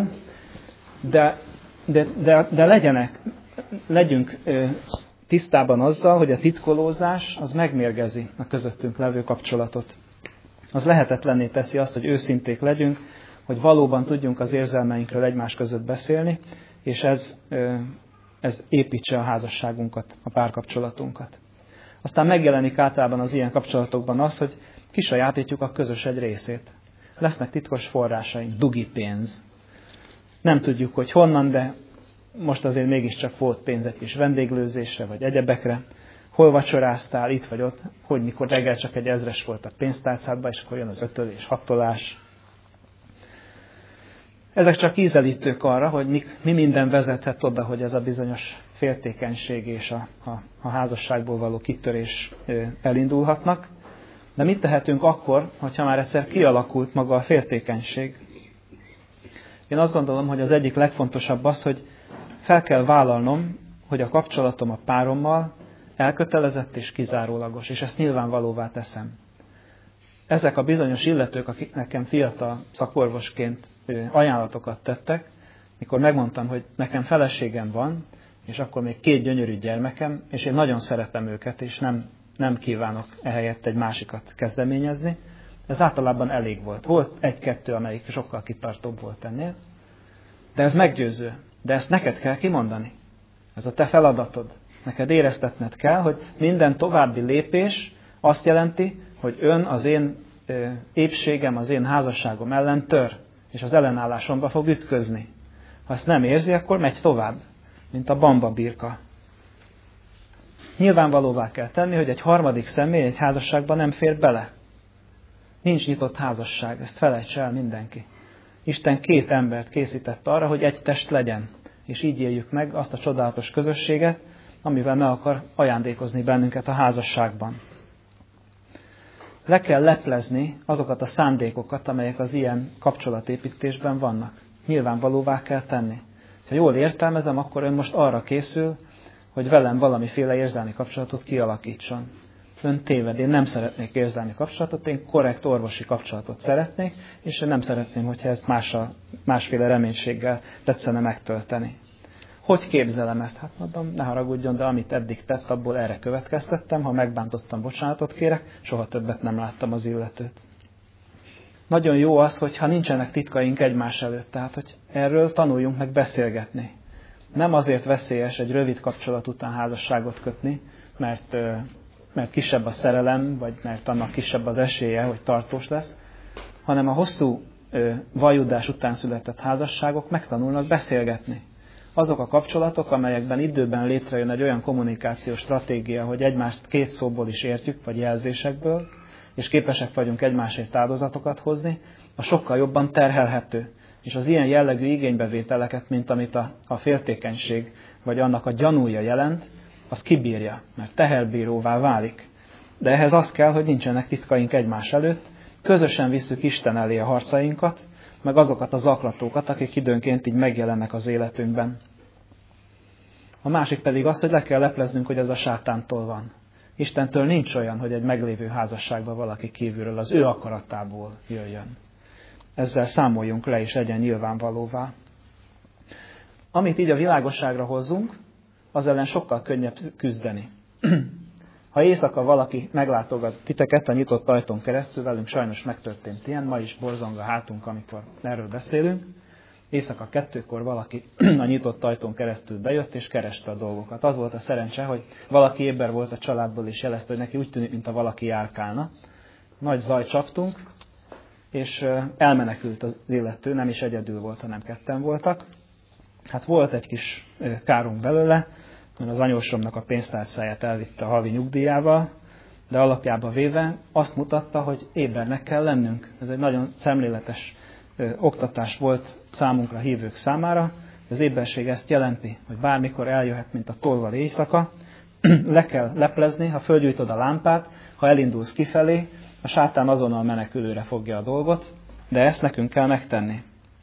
de legyünk tisztában azzal, hogy a titkolózás az megmérgezi a közöttünk levő kapcsolatot. Az lehetetlenné teszi azt, hogy őszinték legyünk, hogy valóban tudjunk az érzelmeinkről egymás között beszélni, és ez építse a házasságunkat, a párkapcsolatunkat. Aztán megjelenik általában az ilyen kapcsolatokban az, hogy kisajátítjuk a közös egy részét. Lesznek titkos forrásaink, dugi pénz. Nem tudjuk, hogy honnan, de most azért mégiscsak volt pénz egy kis vendéglőzésre, vagy egyebekre. Hol vacsoráztál, itt vagy ott, hogy mikor reggel csak egy 1000-es volt a pénztárcádban, és akkor jön az 5-és 6-olás. Ezek csak ízelítők arra, hogy mi minden vezethet oda, hogy ez a bizonyos féltékenység és a házasságból való kitörés elindulhatnak. De mit tehetünk akkor, hogyha már egyszer kialakult maga a féltékenység? Én azt gondolom, hogy az egyik legfontosabb az, hogy fel kell vállalnom, hogy a kapcsolatom a párommal elkötelezett és kizárólagos, és ezt nyilvánvalóvá teszem. Ezek a bizonyos illetők, akik nekem fiatal szakorvosként ajánlatokat tettek, mikor megmondtam, hogy nekem feleségem van, és akkor még 2 gyönyörű gyermekem, és én nagyon szeretem őket, és nem kívánok ehelyett egy másikat kezdeményezni. Ez általában elég volt. Volt 1-2, amelyik sokkal kitartóbb volt ennél, de ez meggyőző. De ezt neked kell kimondani. Ez a te feladatod. Neked éreztetned kell, hogy minden további lépés azt jelenti, hogy ön az én épségem, az én házasságom ellen tör, és az ellenállásomba fog ütközni. Ha ezt nem érzi, akkor megy tovább, mint a bamba birka. Nyilvánvalóvá kell tenni, hogy egy harmadik személy egy házasságban nem fér bele. Nincs nyitott házasság, ezt felejtse el mindenki. Isten 2 embert készített arra, hogy egy test legyen, és így éljük meg azt a csodálatos közösséget, amivel meg akar ajándékozni bennünket a házasságban. Le kell leplezni azokat a szándékokat, amelyek az ilyen kapcsolatépítésben vannak. Nyilvánvalóvá kell tenni. Ha jól értelmezem, akkor ön most arra készül, hogy velem valamiféle érzelmi kapcsolatot kialakítson. Ön téved, én nem szeretnék érzelmi kapcsolatot, én korrekt orvosi kapcsolatot szeretnék, és én nem szeretném, hogyha ezt másféle reménységgel tetszene megtölteni. Hogy képzelem ezt? Hát mondom, ne haragudjon, de amit eddig tett, abból erre következtettem, ha megbántottam, bocsánatot kérek, soha többet nem láttam az illetőt. Nagyon jó az, hogyha nincsenek titkaink egymás előtt, tehát hogy erről tanuljunk meg beszélgetni. Nem azért veszélyes egy rövid kapcsolat után házasságot kötni, mert kisebb a szerelem, vagy mert annak kisebb az esélye, hogy tartós lesz, hanem a hosszú vajudás után született házasságok megtanulnak beszélgetni. Azok a kapcsolatok, amelyekben időben létrejön egy olyan kommunikációs stratégia, hogy egymást 2 szóból is értjük, vagy jelzésekből, és képesek vagyunk egymásért áldozatokat hozni, a sokkal jobban terhelhető. És az ilyen jellegű igénybevételeket, mint amit a féltékenység, vagy annak a gyanúja jelent, az kibírja, mert teherbíróvá válik. De ehhez az kell, hogy nincsenek titkaink egymás előtt, közösen visszük Isten elé a harcainkat, meg azokat a zaklatókat, akik időnként így megjelennek az életünkben. A másik pedig az, hogy le kell lepleznünk, hogy ez a sátántól van. Istentől nincs olyan, hogy egy meglévő házasságban valaki kívülről az ő akaratából jöjjön. Ezzel számoljunk le, és legyen nyilvánvalóvá. Amit így a világosságra hozzunk, az ellen sokkal könnyebb küzdeni. Ha éjszaka valaki meglátogat titeket a nyitott ajtón keresztül, velünk sajnos megtörtént ilyen, ma is borzong a hátunk, amikor erről beszélünk. Éjszaka 2-kor valaki a nyitott ajtón keresztül bejött, és kereste a dolgokat. Az volt a szerencse, hogy valaki éber volt a családból, és jelezte, hogy neki úgy tűnik, mintha valaki járkálna. Nagy zaj csaptunk, és elmenekült az illető, nem is egyedül volt, hanem 2-en voltak. Hát volt egy kis kárunk belőle, mert az anyósomnak a pénztárcáját elvitte a havi nyugdíjával, de alapjában véve azt mutatta, hogy ébernek kell lennünk. Ez egy nagyon szemléletes oktatás volt számunkra, hívők számára. Az éberség ezt jelenti, hogy bármikor eljöhet, mint a tolvaj éjszaka, le kell leplezni, ha fölgyújtod a lámpát, ha elindulsz kifelé, a sátán azonnal menekülőre fogja a dolgot, de ezt nekünk kell megtenni.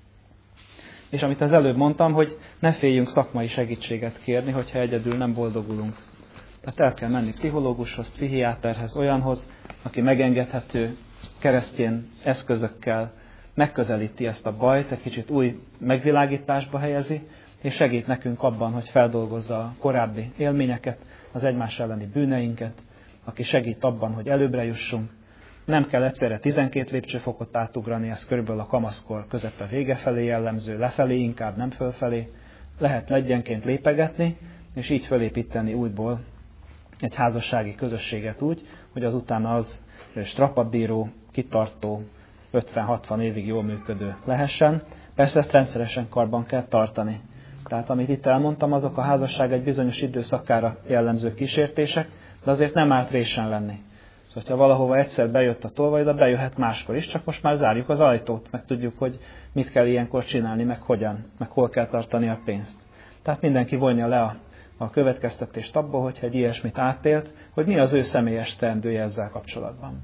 És amit az előbb mondtam, hogy ne féljünk szakmai segítséget kérni, hogyha egyedül nem boldogulunk. Tehát el kell menni pszichológushoz, pszichiáterhez, olyanhoz, aki megengedhető keresztény eszközökkel megközelíti ezt a bajt, egy kicsit új megvilágításba helyezi, és segít nekünk abban, hogy feldolgozza a korábbi élményeket, az egymás elleni bűneinket, aki segít abban, hogy előbbre jussunk. Nem kell egyszerre 12 lépcsőfokot átugrani, ez körülbelül a kamaszkor közepe vége felé jellemző, lefelé inkább, nem fölfelé. Lehet egyenként lépegetni, és így fölépíteni újból egy házassági közösséget úgy, hogy azután az strapabíró, kitartó, 50-60 évig jól működő lehessen. Persze ezt rendszeresen karban kell tartani. Tehát amit itt elmondtam, azok a házasság egy bizonyos időszakára jellemző kísértések, de azért nem árt résen lenni. Szóval, ha valahova egyszer bejött a tolvajda, bejöhet máskor is, csak most már zárjuk az ajtót, meg tudjuk, hogy mit kell ilyenkor csinálni, meg hogyan, meg hol kell tartani a pénzt. Tehát mindenki vonja le a következtetést abból, hogyha egy ilyesmit átélt, hogy mi az ő személyes teendője ezzel kapcsolatban.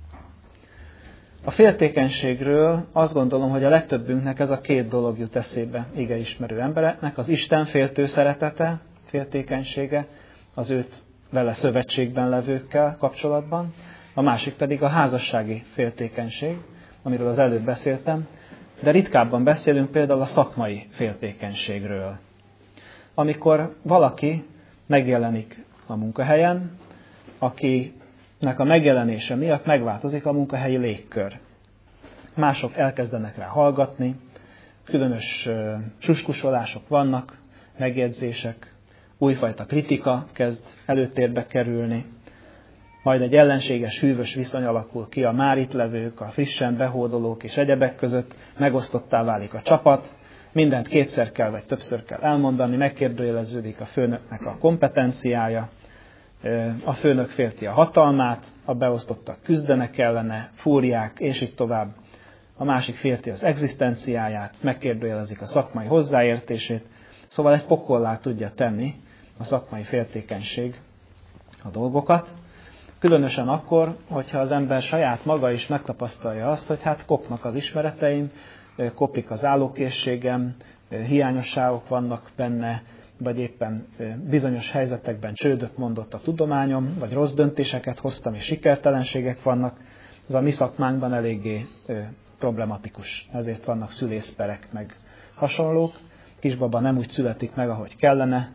A féltékenységről azt gondolom, hogy a legtöbbünknek ez a két dolog jut eszébe igeismerő embereknek, az Isten féltő szeretete, féltékenysége, az őt vele szövetségben levőkkel kapcsolatban, a másik pedig a házassági féltékenység, amiről az előbb beszéltem, de ritkábban beszélünk például a szakmai féltékenységről. Amikor valaki megjelenik a munkahelyen, akinek a megjelenése miatt megváltozik a munkahelyi légkör. Mások elkezdenek rá hallgatni, különös suskusolások vannak, megjegyzések, újfajta kritika kezd előtérbe kerülni, majd egy ellenséges, hűvös viszony alakul ki a már itt levők, a frissen behódolók és egyebek között, megosztottá válik a csapat, mindent kétszer kell vagy többször kell elmondani, megkérdőjeleződik a főnöknek a kompetenciája, a főnök félti a hatalmát, a beosztottak küzdenek ellene, fúrják, és így tovább. A másik félti az egzisztenciáját, megkérdőjelezik a szakmai hozzáértését, szóval egy pokollá tudja tenni a szakmai féltékenység a dolgokat. Különösen akkor, hogyha az ember saját maga is megtapasztalja azt, hogy hát kopnak az ismereteim, kopik az állókészségem, hiányosságok vannak benne, vagy éppen bizonyos helyzetekben csődöt mondott a tudományom, vagy rossz döntéseket hoztam, és sikertelenségek vannak. Ez a mi szakmánkban eléggé problematikus. Ezért vannak szülészperek, meg hasonlók. Kisbaba nem úgy születik meg, ahogy kellene.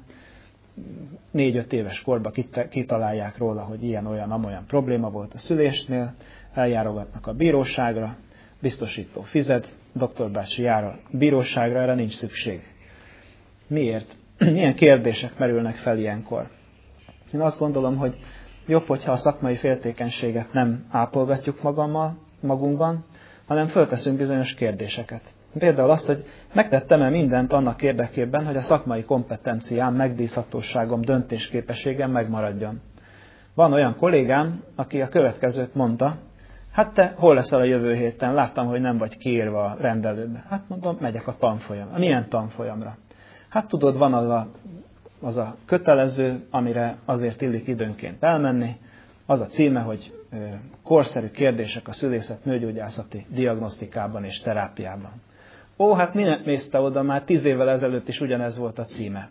4-5 éves korban kitalálják róla, hogy ilyen-olyan probléma volt a szülésnél, eljárogatnak a bíróságra, biztosító fizet, doktor bácsi jár a bíróságra, erre nincs szükség. Miért? Milyen kérdések merülnek fel ilyenkor? Én azt gondolom, hogy jobb, hogyha a szakmai féltékenységet nem ápolgatjuk magunkban, hanem fölteszünk bizonyos kérdéseket. Például azt, hogy megtettem-e mindent annak érdekében, hogy a szakmai kompetenciám, megbízhatóságom, döntésképességem megmaradjon. Van olyan kollégám, aki a következőt mondta, hát te hol leszel a jövő héten? Láttam, hogy nem vagy kiírva a rendelőbe. Hát mondom, megyek a tanfolyamra. Milyen tanfolyamra? Hát tudod, van az a kötelező, amire azért illik időnként elmenni. Az a címe, hogy korszerű kérdések a szülészet nőgyógyászati diagnosztikában és terápiában. Ó, hát minek mész te oda, már 10 évvel ezelőtt is ugyanez volt a címe.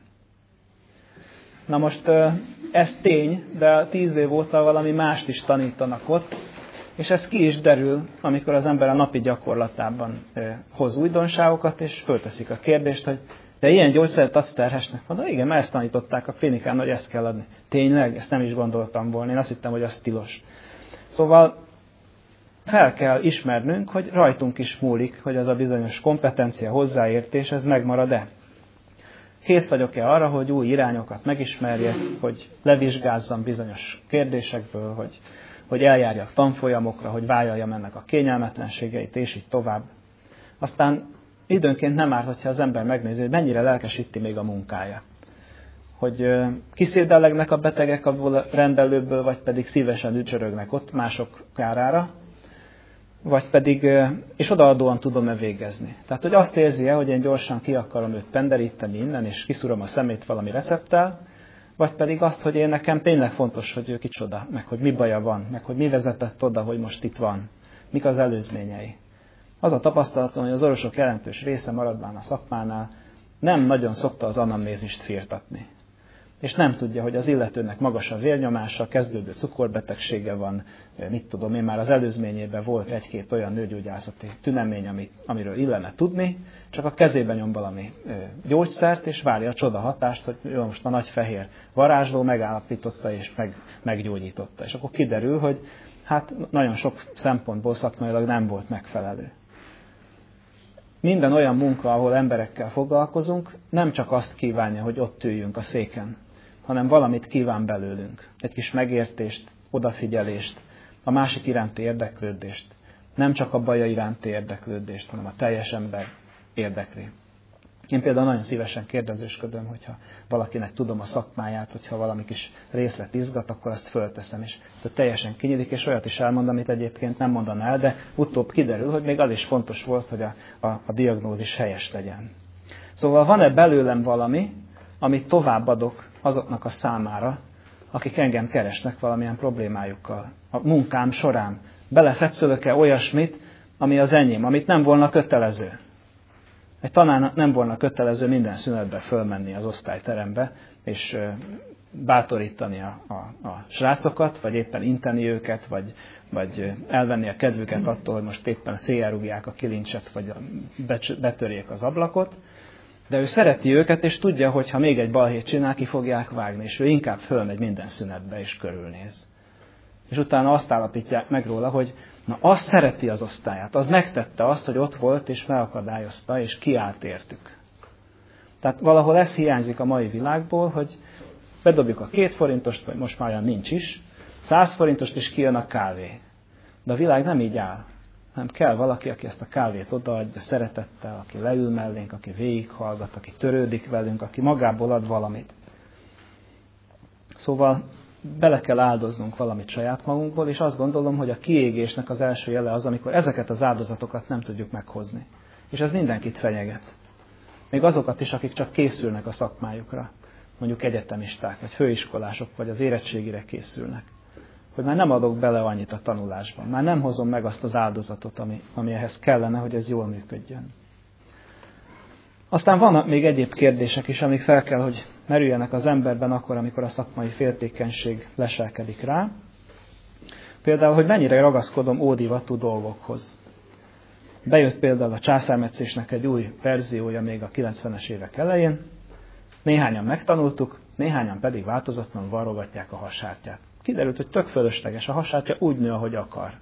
Na most ez tény, de 10 év óta valami mást is tanítanak ott, és ez ki is derül, amikor az ember a napi gyakorlatában hoz újdonságokat, és fölteszik a kérdést, hogy de ilyen gyógyszert adsz terhesnek? Mondom, igen, mert ezt tanították a klinikán, hogy ezt kell adni. Tényleg? Ezt nem is gondoltam volna. Én azt hittem, hogy az tilos. Szóval fel kell ismernünk, hogy rajtunk is múlik, hogy az a bizonyos kompetencia, hozzáértés, ez megmarad-e. Kész vagyok-e arra, hogy új irányokat megismerjek, hogy levizsgázzam bizonyos kérdésekből, hogy eljárjak tanfolyamokra, hogy vállaljam ennek a kényelmetlenségeit, és így tovább. Aztán időnként nem árt, hogyha az ember megnézi, hogy mennyire lelkesíti még a munkája. Hogy kiszédellegnek a betegek abból a rendelőből, vagy pedig szívesen ücsörögnek ott mások kárára, vagy pedig, és odaadóan tudom-e végezni. Tehát, hogy azt érzi-e, hogy én gyorsan ki akarom őt penderíteni innen, és kiszúrom a szemét valami recepttel, vagy pedig azt, hogy én nekem tényleg fontos, hogy ő kicsoda, meg hogy mi baja van, meg hogy mi vezetett oda, hogy most itt van, mik az előzményei. Az a tapasztalatom, hogy az orvosok jelentős része maradván a szakmánál nem nagyon szokta az anamnézist firtatni. És nem tudja, hogy az illetőnek magas a vérnyomása, kezdődő cukorbetegsége van, mit tudom én, már az előzményében volt 1-2 olyan nőgyógyászati tünemény, amiről illene tudni, csak a kezében nyom valami gyógyszert, és várja a csoda hatást, hogy jó, most a nagy fehér varázsló megállapította és meggyógyította. És akkor kiderül, hogy hát nagyon sok szempontból szakmailag nem volt megfelelő. Minden olyan munka, ahol emberekkel foglalkozunk, nem csak azt kívánja, hogy ott üljünk a széken, hanem valamit kíván belőlünk. Egy kis megértést, odafigyelést, a másik iránti érdeklődést. Nem csak a baja iránti érdeklődést, hanem a teljes ember érdekli. Én például nagyon szívesen kérdezősködöm, hogyha valakinek tudom a szakmáját, hogyha valami kis részlet izgat, akkor azt fölteszem, és teljesen kinyílik, és olyat is elmond, amit egyébként nem mondaná el, de utóbb kiderül, hogy még az is fontos volt, hogy a diagnózis helyes legyen. Szóval van-e belőlem valami, amit továbbadok azoknak a számára, akik engem keresnek valamilyen problémájukkal. A munkám során belefetszölök-e olyasmit, ami az enyém, amit nem volna kötelező. Egy tanárnak nem volna kötelező minden szünetbe fölmenni az osztályterembe, és bátorítani a srácokat, vagy éppen inteni őket, vagy elvenni a kedvüket attól, hogy most éppen széjjelrúgják a kilincset, vagy betörjék az ablakot. De ő szereti őket, és tudja, hogy ha még egy balhét csinál, ki fogják vágni, és ő inkább fölmegy minden szünetbe, és körülnéz. És utána azt állapítják meg róla, hogy na, azt szereti az osztályát, az megtette azt, hogy ott volt, és megakadályozta, és kiállt értük. Tehát valahol ez hiányzik a mai világból, hogy bedobjuk a 2 forintost, vagy most már olyan nincs is, 100 forintost, és kijön a kávé. De a világ nem így áll. Nem kell valaki, aki ezt a kávét odaadja szeretettel, aki leül mellénk, aki végighallgat, aki törődik velünk, aki magából ad valamit. Szóval bele kell áldoznunk valamit saját magunkból, és azt gondolom, hogy a kiégésnek az első jele az, amikor ezeket az áldozatokat nem tudjuk meghozni. És ez mindenkit fenyeget. Még azokat is, akik csak készülnek a szakmájukra, mondjuk egyetemisták, vagy főiskolások, vagy az érettségire készülnek. Hogy már nem adok bele annyit a tanulásban, már nem hozom meg azt az áldozatot, ami ehhez kellene, hogy ez jól működjön. Aztán vannak még egyéb kérdések is, amik fel kell, hogy merüljenek az emberben akkor, amikor a szakmai féltékenység leselkedik rá. Például, hogy mennyire ragaszkodom ódivatú dolgokhoz. Bejött például a császármetszésnek egy új verziója még a 90-es évek elején. Néhányan megtanultuk, néhányan pedig változatlanul varrogatják a harsártyát. Kiderült, hogy tök fölösleges, a harsártya úgy nő, ahogy akar.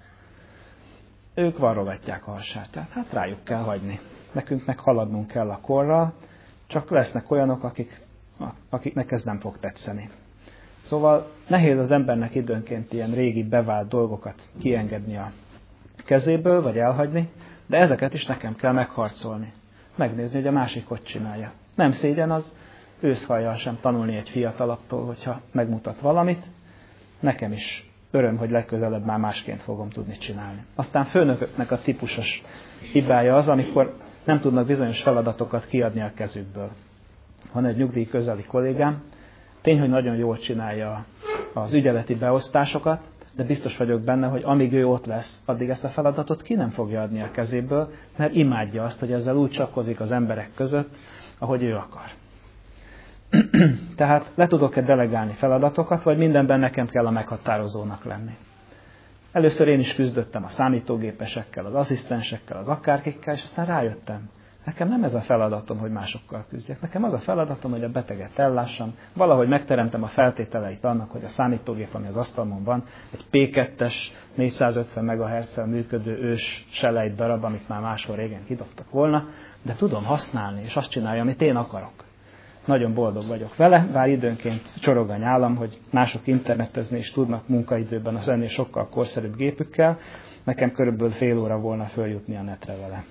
Ők varrogatják a harsártyát, hát rájuk kell hagyni. Nekünk meg haladnunk kell a korral, csak lesznek olyanok, akiknek ez nem fog tetszeni. Szóval nehéz az embernek időnként ilyen régi bevált dolgokat kiengedni a kezéből, vagy elhagyni, de ezeket is nekem kell megharcolni. Megnézni, hogy a másik hogy csinálja. Nem szégyen az őszhajjal sem tanulni egy fiatalabbtól, hogyha megmutat valamit. Nekem is öröm, hogy legközelebb már másként fogom tudni csinálni. Aztán főnököknek a típusos hibája az, amikor nem tudnak bizonyos feladatokat kiadni a kezükből. Van egy nyugdíj közeli kollégám, tény, hogy nagyon jól csinálja az ügyeleti beosztásokat, de biztos vagyok benne, hogy amíg ő ott lesz, addig ezt a feladatot ki nem fogja adni a kezéből, mert imádja azt, hogy ezzel úgy csapkozik az emberek között, ahogy ő akar. Tehát le tudok-e delegálni feladatokat, vagy mindenben nekem kell a meghatározónak lenni. Először én is küzdöttem a számítógépesekkel, az asszisztensekkel, az akárkikkel, és aztán rájöttem. Nekem nem ez a feladatom, hogy másokkal küzdjek. Nekem az a feladatom, hogy a beteget ellássam, valahogy megteremtem a feltételeit annak, hogy a számítógép, ami az asztalmon van, egy P2-es, 450 MHz-szel működő ős selejt darab, amit már máshol régen kidobtak volna, de tudom használni, és azt csinálja, amit én akarok. Nagyon boldog vagyok vele, bár időnként csorog a nyálam, hogy mások internetezni és tudnak munkaidőben az ennél sokkal korszerűbb gépükkel, nekem körülbelül fél óra volna följutni a netre vele.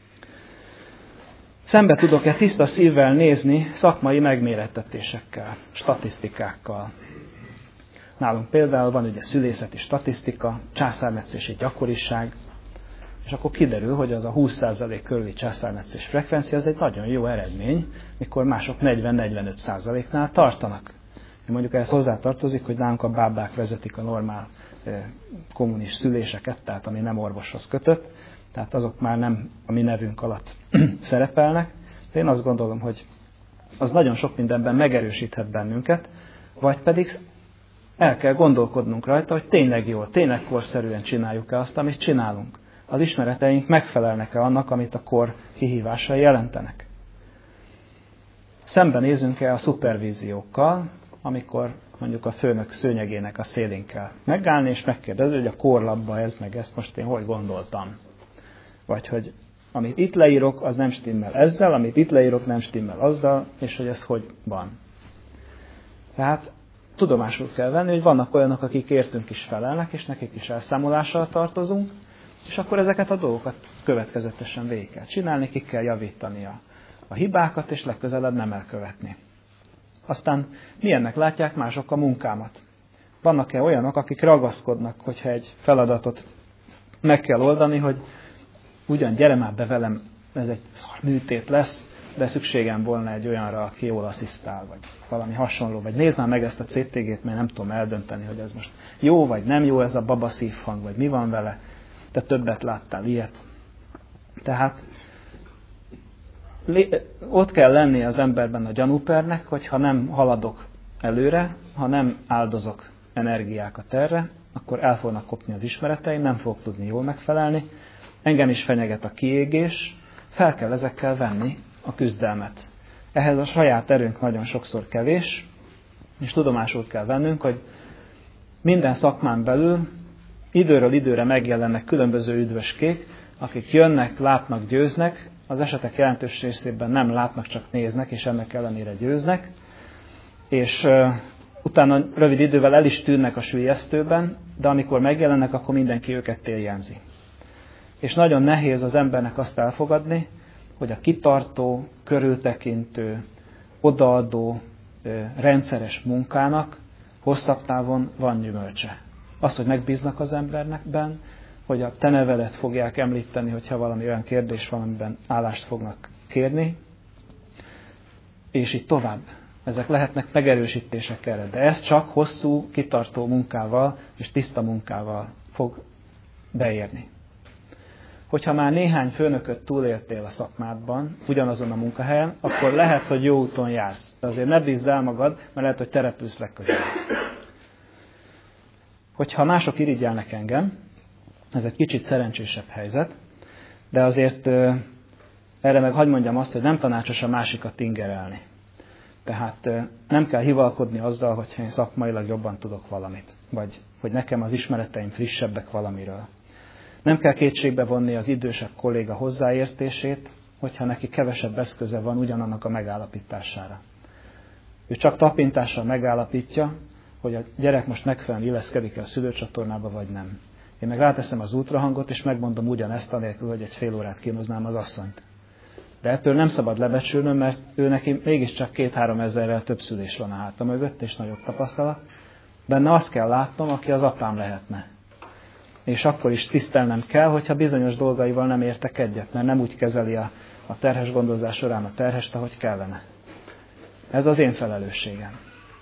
Szembe tudok-e tiszta szívvel nézni szakmai megmérettetésekkel, statisztikákkal? Nálunk például van ugye szülészeti statisztika, császármetszési gyakoriság, és akkor kiderül, hogy az a 20% körüli császármetszés frekvencia az egy nagyon jó eredmény, mikor mások 40-45%-nál tartanak. Mondjuk ehhez hozzátartozik, hogy nálunk a bábák vezetik a normál kommunis szüléseket, tehát ami nem orvoshoz kötött, tehát azok már nem a mi nevünk alatt szerepelnek. De én azt gondolom, hogy az nagyon sok mindenben megerősíthet bennünket, vagy pedig el kell gondolkodnunk rajta, hogy tényleg jól, tényleg korszerűen csináljuk-e azt, amit csinálunk. Az ismereteink megfelelnek-e annak, amit a kor kihívásai jelentenek. Szembenézünk-e a szupervíziókkal, amikor mondjuk a főnök szőnyegének a szélén kell megállni, és megkérdezni, hogy a korlapban ez meg ezt most én hogy gondoltam. Vagy hogy amit itt leírok, az nem stimmel ezzel, amit itt leírok, nem stimmel azzal, és hogy ez hogy van. Tehát tudomásul kell venni, hogy vannak olyanok, akik értünk is felelnek, és nekik is elszámolással tartozunk, és akkor ezeket a dolgokat következetesen végig kell csinálni, ki kell javítani a hibákat, és legközelebb nem elkövetni. Aztán milyennek látják mások a munkámat? Vannak-e olyanok, akik ragaszkodnak, hogyha egy feladatot meg kell oldani, hogy ugyan gyere már be velem, ez egy műtét lesz, de szükségem volna egy olyanra, aki jól asszisztál, vagy valami hasonló, vagy nézd már meg ezt a CTG-t, mert nem tudom eldönteni, hogy ez most jó, vagy nem jó ez a babaszív hang, vagy mi van vele, te többet láttál ilyet. Tehát ott kell lenni az emberben a gyanúpernek, hogyha nem haladok előre, ha nem áldozok energiákat erre, akkor el fognak kopni az ismereteim, nem fogok tudni jól megfelelni, engem is fenyeget a kiégés, fel kell ezekkel venni a küzdelmet. Ehhez a saját erőnk nagyon sokszor kevés, és tudomásul kell vennünk, hogy minden szakmán belül időről időre megjelennek különböző üdvöskék, akik jönnek, látnak, győznek, az esetek jelentős részében nem látnak, csak néznek, és ennek ellenére győznek, és utána rövid idővel el is tűnnek a süllyesztőben, de amikor megjelennek, akkor mindenki őket téljenzi. És nagyon nehéz az embernek azt elfogadni, hogy a kitartó, körültekintő, odaadó, rendszeres munkának hosszabb távon van gyümölcse. Az, hogy megbíznak az emberekben, hogy a te nevedet fogják említeni, hogyha valami olyan kérdés van, amiben állást fognak kérni, és így tovább. Ezek lehetnek megerősítések erre, de ez csak hosszú, kitartó munkával és tiszta munkával fog beérni. Hogyha már néhány főnököt túléltél a szakmádban, ugyanazon a munkahelyen, akkor lehet, hogy jó úton jársz. De azért ne bízd el magad, mert lehet, hogy te repülsz legközelebb. Hogyha mások irigyelnek engem, ez egy kicsit szerencsésebb helyzet, de azért erre meg hadd mondjam azt, hogy nem tanácsos a másikat ingerelni. Tehát nem kell hivalkodni azzal, hogyha én szakmailag jobban tudok valamit, vagy hogy nekem az ismereteim frissebbek valamiről. Nem kell kétségbe vonni az idősebb kolléga hozzáértését, hogyha neki kevesebb eszköze van ugyanannak a megállapítására. Ő csak tapintással megállapítja, hogy a gyerek most megfelelően illeszkedik-e a szülőcsatornába, vagy nem. Én meg ráteszem az ultrahangot, és megmondom ugyanezt, anélkül, hogy egy fél órát kínoznám az asszonyt. De ettől nem szabad lebecsülnöm, mert ő neki mégiscsak 2-3 ezerrel több szülés van a háta mögött, és nagyobb tapasztalat. Benne azt kell látnom, aki az apám lehetne. És akkor is tisztelnem kell, hogyha bizonyos dolgaival nem értek egyet, mert nem úgy kezeli a terhes gondozás során a terhest, ahogy kellene. Ez az én felelősségem.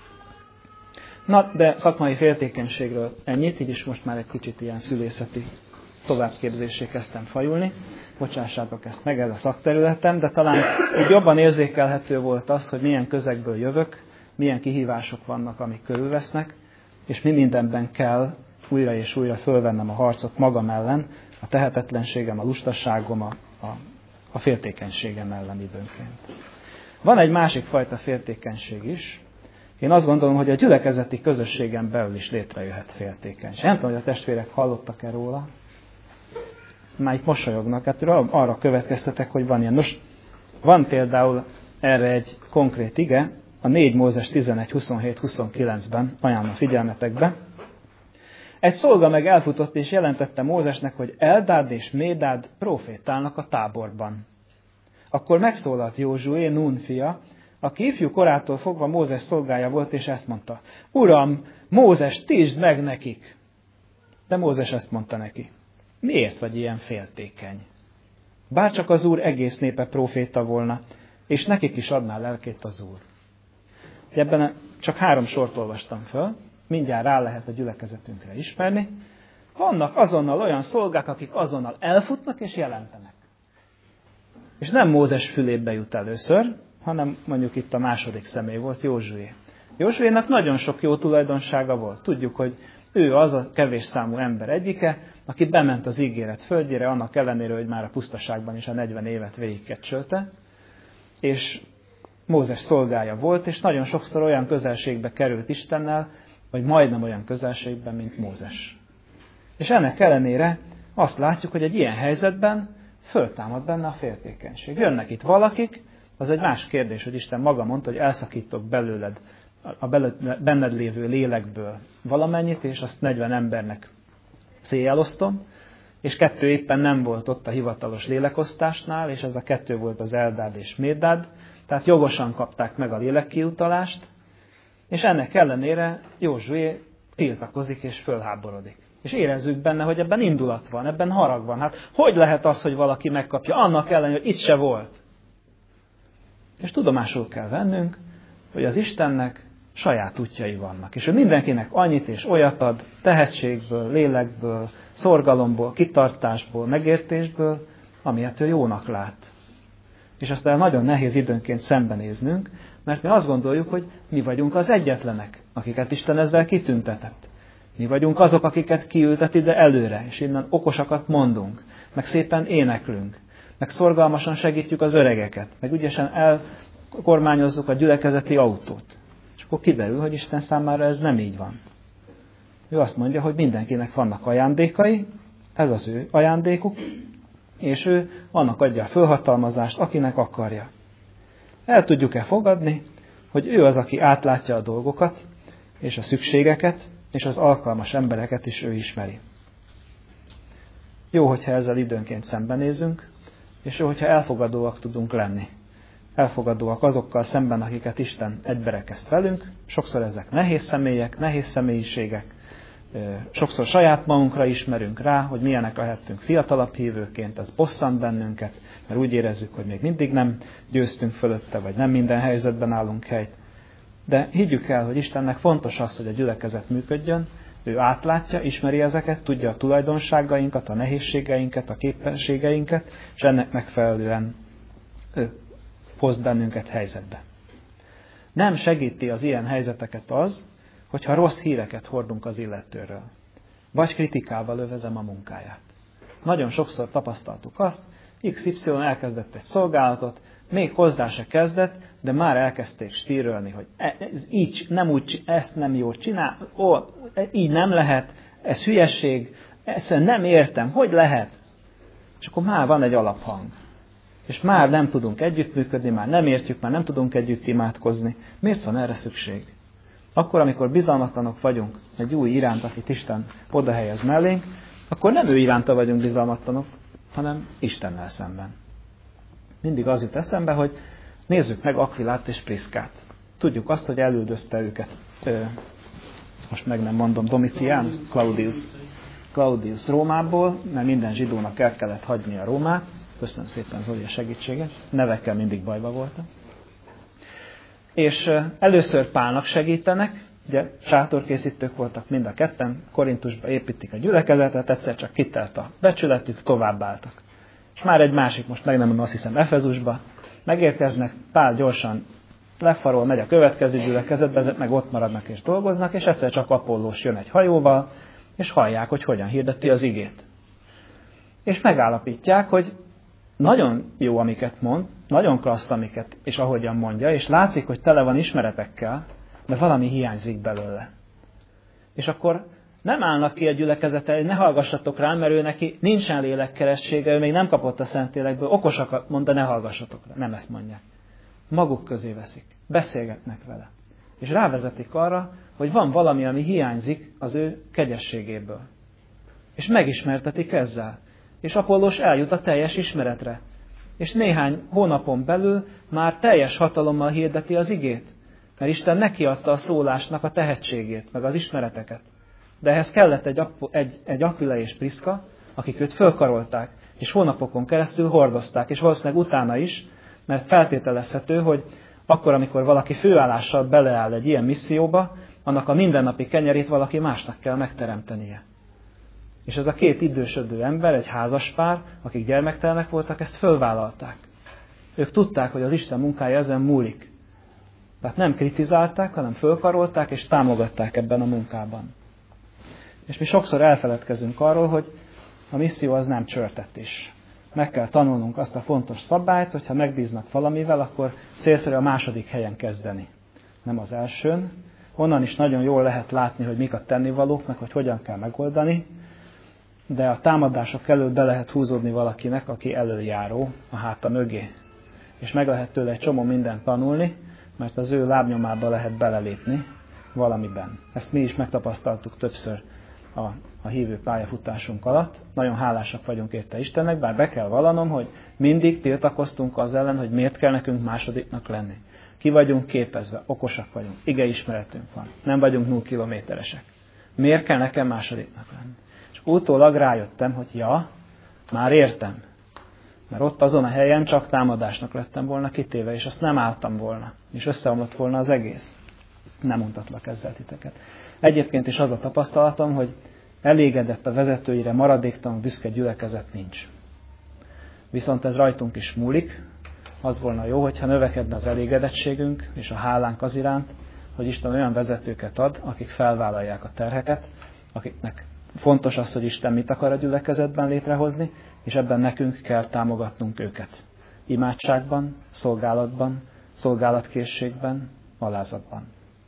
Na, de szakmai féltékenységről ennyit, így is most már egy kicsit ilyen szülészeti továbbképzésé kezdtem fajulni. Bocsássátok ezt meg, ez a szakterületem, de talán így jobban érzékelhető volt az, hogy milyen közegből jövök, milyen kihívások vannak, amik körülvesznek, és mi mindenben kell újra és újra fölvennem a harcot magam ellen, a tehetetlenségem, a lustaságom, a féltékenységem ellen időnként. Van egy másik fajta féltékenység is. Én azt gondolom, hogy a gyülekezeti közösségen belül is létrejöhet féltékenység. Nem tudom, hogy a testvérek hallottak-e róla. Már itt mosolyognak, hát arra következtetek, hogy van ilyen. Nos, van például erre egy konkrét ige, a 4 Mózes 11:27-29-ben, ajánlom figyelmetekbe. Egy szolga meg elfutott és jelentette Mózesnek, hogy Eldád és Médád profétálnak a táborban. Akkor megszólalt Józsué, Nun fia, aki ifjú korától fogva Mózes szolgája volt, és ezt mondta: Uram, Mózes, tiltsd meg nekik! De Mózes ezt mondta neki: miért vagy ilyen féltékeny? Bárcsak az Úr egész népe proféta volna, és nekik is adná lelkét az Úr. Ebben csak 3 sort olvastam föl, mindjárt rá lehet a gyülekezetünkre ismerni. Vannak azonnal olyan szolgák, akik azonnal elfutnak és jelentenek. És nem Mózes fülébe jut először, hanem mondjuk itt a második személy volt, Józsué. Józsuénak nagyon sok jó tulajdonsága volt. Tudjuk, hogy ő az a kevés számú ember egyike, aki bement az ígéret földjére, annak ellenére, hogy már a pusztaságban is a 40 évet végigkecsölte, és Mózes szolgája volt, és nagyon sokszor olyan közelségbe került Istennel, vagy majdnem olyan közelségben, mint Mózes. És ennek ellenére azt látjuk, hogy egy ilyen helyzetben föltámad benne a féltékenység. Jönnek itt valakik, az egy más kérdés, hogy Isten maga mondta, hogy elszakítok belőled, a benned lévő lélekből valamennyit, és azt 40 embernek széjjelosztom, és 2 éppen nem volt ott a hivatalos lélekosztásnál, és ez a 2 volt az Eldád és Médád, tehát jogosan kapták meg a lélekkiutalást, és ennek ellenére Józsué tiltakozik és fölháborodik. És érezzük benne, hogy ebben indulat van, ebben harag van. Hát hogy lehet az, hogy valaki megkapja, annak ellenére, hogy itt se volt? És tudomásul kell vennünk, hogy az Istennek saját útjai vannak. És ő mindenkinek annyit és olyat ad, tehetségből, lélekből, szorgalomból, kitartásból, megértésből, amilyet ő jónak lát. És aztán nagyon nehéz időnként szembenéznünk, mert mi azt gondoljuk, hogy mi vagyunk az egyetlenek, akiket Isten ezzel kitüntetett. Mi vagyunk azok, akiket kiültet ide előre, és innen okosakat mondunk, meg szépen éneklünk, meg szorgalmasan segítjük az öregeket, meg ügyesen elkormányozzuk a gyülekezeti autót. És akkor kiderül, hogy Isten számára ez nem így van. Ő azt mondja, hogy mindenkinek vannak ajándékai, ez az ő ajándékuk, és ő annak adja a fölhatalmazást, akinek akarja. El tudjuk-e fogadni, hogy ő az, aki átlátja a dolgokat, és a szükségeket, és az alkalmas embereket is ő ismeri. Jó, hogyha ezzel időnként szembenézünk, és jó, hogyha elfogadóak tudunk lenni. Elfogadóak azokkal szemben, akiket Isten egyberekeszt velünk. Sokszor ezek nehéz személyek, nehéz személyiségek. Sokszor saját magunkra ismerünk rá, hogy milyenek lehettünk fiatalabb hívőként, ez bosszant bennünket, mert úgy érezzük, hogy még mindig nem győztünk fölötte, vagy nem minden helyzetben állunk helyt. De higgyük el, hogy Istennek fontos az, hogy a gyülekezet működjön, ő átlátja, ismeri ezeket, tudja a tulajdonságainkat, a nehézségeinket, a képességeinket, és ennek megfelelően hoz bennünket helyzetbe. Nem segíti az ilyen helyzeteket az, hogyha rossz híreket hordunk az illetőről, vagy kritikával övezem a munkáját. Nagyon sokszor tapasztaltuk azt, XY elkezdett egy szolgálatot, még hozzá se kezdett, de már elkezdték stírölni, hogy ez így, nem úgy, ezt nem jól csinál, így nem lehet, ez hülyeség, ezt nem értem, hogy lehet? És akkor már van egy alaphang. És már nem tudunk együttműködni, már nem értjük, már nem tudunk együtt imádkozni. Miért van erre szükség? Akkor, amikor bizalmatlanok vagyunk egy új iránt, akit Isten oda helyez mellénk, akkor nem ő iránta vagyunk bizalmatlanok, hanem Istennel szemben. Mindig az jut eszembe, hogy nézzük meg Akvilát és Priszkát. Tudjuk azt, hogy elüldözte őket, most meg nem mondom, Domitian, Claudius Rómából, mert minden zsidónak el kellett hagyni a Rómát. Köszönöm szépen Zoli a segítséget, nevekkel mindig bajba voltam. És először Pálnak segítenek, ugye sátorkészítők voltak mind a ketten, Korintusba építik a gyülekezetet, egyszer csak kitelt a becsületük, továbbálltak. És már egy másik, most meg nem mondom, azt hiszem Efezusba, megérkeznek, Pál gyorsan lefarol, megy a következő gyülekezetbe, meg ott maradnak és dolgoznak, és egyszer csak Apollós jön egy hajóval, és hallják, hogy hogyan hirdeti az igét. És megállapítják, hogy nagyon jó, amiket mond, nagyon klassz, amiket, és ahogyan mondja, és látszik, hogy tele van ismeretekkel, de valami hiányzik belőle. És akkor nem állnak ki a gyülekezete, hogy ne hallgassatok rá, mert ő neki nincsen lélekkeressége, ő még nem kapott a Szentlélekből, okosakat mond, de ne hallgassatok rá. Nem ezt mondják. Maguk közé veszik, beszélgetnek vele. És rávezetik arra, hogy van valami, ami hiányzik az ő kegyességéből. És megismertetik ezzel. És Apollós eljut a teljes ismeretre. És néhány hónapon belül már teljes hatalommal hirdeti az igét. Mert Isten neki adta a szólásnak a tehetségét, meg az ismereteket. De ehhez kellett egy Akvila és Priszka, akik őt fölkarolták, és hónapokon keresztül hordozták, és valószínűleg utána is, mert feltételezhető, hogy akkor, amikor valaki főállással beleáll egy ilyen misszióba, annak a mindennapi kenyerét valaki másnak kell megteremtenie. És ez a két idősödő ember, egy házaspár, akik gyermektelenek voltak, ezt fölvállalták. Ők tudták, hogy az Isten munkája ezen múlik. Tehát nem kritizálták, hanem fölkarolták és támogatták ebben a munkában. És mi sokszor elfeledkezünk arról, hogy a misszió az nem csörtetés. Meg kell tanulnunk azt a fontos szabályt, hogyha megbíznak valamivel, akkor célszerű a második helyen kezdeni. Nem az elsőn. Onnan is nagyon jól lehet látni, hogy mik a tennivalók, meg hogy hogyan kell megoldani, de a támadások előtt be lehet húzódni valakinek, aki előjáró a háta mögé. És meg lehet tőle egy csomó mindent tanulni, mert az ő lábnyomába lehet belelépni valamiben. Ezt mi is megtapasztaltuk többször a hívő pályafutásunk alatt. Nagyon hálásak vagyunk érte Istennek, bár be kell vallanom, hogy mindig tiltakoztunk az ellen, hogy miért kell nekünk másodiknak lenni. Ki vagyunk képezve, okosak vagyunk, igeismeretünk van, nem vagyunk 0 kilométeresek. Miért kell nekem másodiknak lenni? És utólag rájöttem, hogy ja, már értem. Mert ott azon a helyen csak támadásnak lettem volna kitéve, és azt nem álltam volna. És összeomlott volna az egész. Nem untatlak ezzel titeket. Egyébként is az a tapasztalatom, hogy elégedett a vezetőire maradéktalan büszke gyülekezet nincs. Viszont ez rajtunk is múlik. Az volna jó, hogyha növekedne az elégedettségünk és a hálánk az iránt, hogy Isten olyan vezetőket ad, akik felvállalják a terheket, akiknek fontos az, hogy Isten mit akar a gyülekezetben létrehozni, és ebben nekünk kell támogatnunk őket. Imádságban, szolgálatban, szolgálatkészségben, alázatban.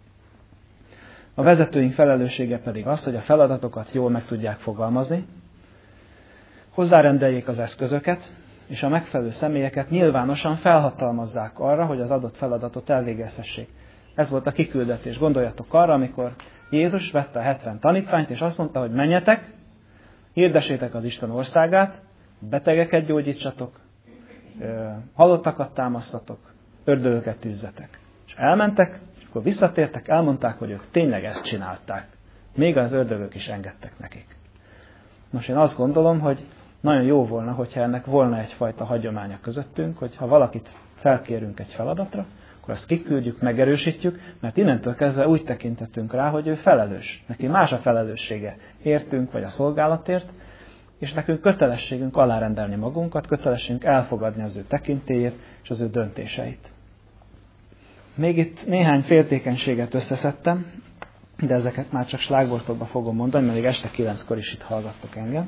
A vezetőink felelőssége pedig az, hogy a feladatokat jól meg tudják fogalmazni, hozzárendeljék az eszközöket, és a megfelelő személyeket nyilvánosan felhatalmazzák arra, hogy az adott feladatot elvégezhessék. Ez volt a kiküldetés. Gondoljatok arra, amikor Jézus vette a 70 tanítványt, és azt mondta, hogy menjetek, hirdessétek az Isten országát, betegeket gyógyítsatok, halottakat támasztatok, ördögöket tűzzetek. És elmentek, és akkor visszatértek, elmondták, hogy ők tényleg ezt csinálták. Még az ördögök is engedtek nekik. Most én azt gondolom, hogy nagyon jó volna, hogyha ennek volna egyfajta hagyománya közöttünk, hogy ha valakit felkérünk egy feladatra, akkor azt kiküldjük, megerősítjük, mert innentől kezdve úgy tekintettünk rá, hogy ő felelős. Neki más a felelőssége, értünk vagy a szolgálatért, és nekünk kötelességünk alárendelni magunkat, kötelességünk elfogadni az ő tekintélyét és az ő döntéseit. Még itt néhány féltékenységet összeszedtem, de ezeket már csak slágvortokba fogom mondani, mert még este 9-kor is itt hallgattok engem.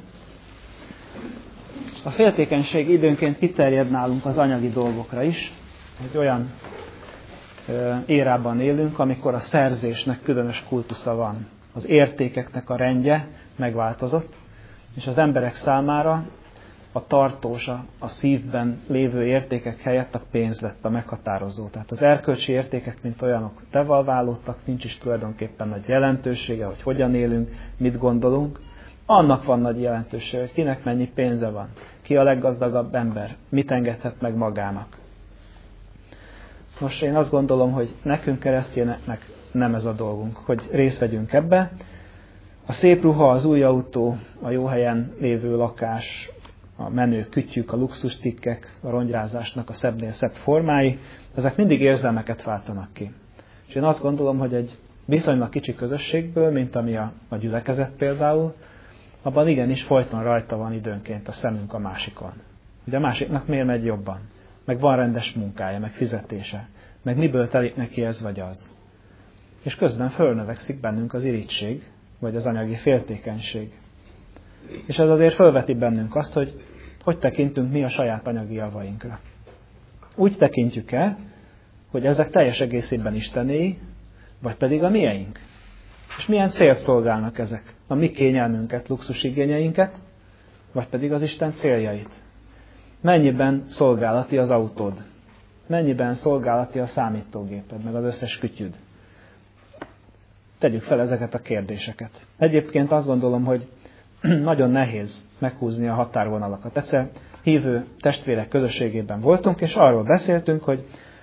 A féltékenység időnként kiterjed nálunk az anyagi dolgokra is, hogy olyan érában élünk, amikor a szerzésnek különös kultusza van. Az értékeknek a rendje megváltozott, és az emberek számára a tartós, a szívben lévő értékek helyett a pénz lett a meghatározó. Tehát az erkölcsi értékek, mint olyanok devalválódtak, nincs is tulajdonképpen nagy jelentősége, hogy hogyan élünk, mit gondolunk. Annak van nagy jelentősége, hogy kinek mennyi pénze van, ki a leggazdagabb ember, mit engedhet meg magának. Most én azt gondolom, hogy nekünk keresztényeknek nem ez a dolgunk, hogy részt vegyünk ebbe. A szép ruha, az új autó, a jó helyen lévő lakás, a menő kütyük, a luxuscikkek, a rongyrázásnak a szebbnél szebb formái, ezek mindig érzelmeket váltanak ki. És én azt gondolom, hogy egy viszonylag kicsi közösségből, mint ami a gyülekezet például, abban igenis folyton rajta van időnként a szemünk a másikon. Ugye a másiknak miért megy jobban? Meg van rendes munkája, meg fizetése, meg miből telik neki ez vagy az. És közben fölnövekszik bennünk az irigység, vagy az anyagi féltékenység. És ez azért fölveti bennünk azt, hogy tekintünk mi a saját anyagi javainkra. Úgy tekintjük-e, hogy ezek teljes egészében Istenéi, vagy pedig a mieink? És milyen célt szolgálnak ezek? A mi kényelmünket, luxusigényeinket, vagy pedig az Isten céljait? Mennyiben szolgálati az autód? Mennyiben szolgálati a számítógéped, meg az összes kütyüd? Tegyük fel ezeket a kérdéseket. Egyébként azt gondolom, hogy nagyon nehéz meghúzni a határvonalakat. Egyszer hívő testvérek közösségében voltunk, és arról beszéltünk, hogy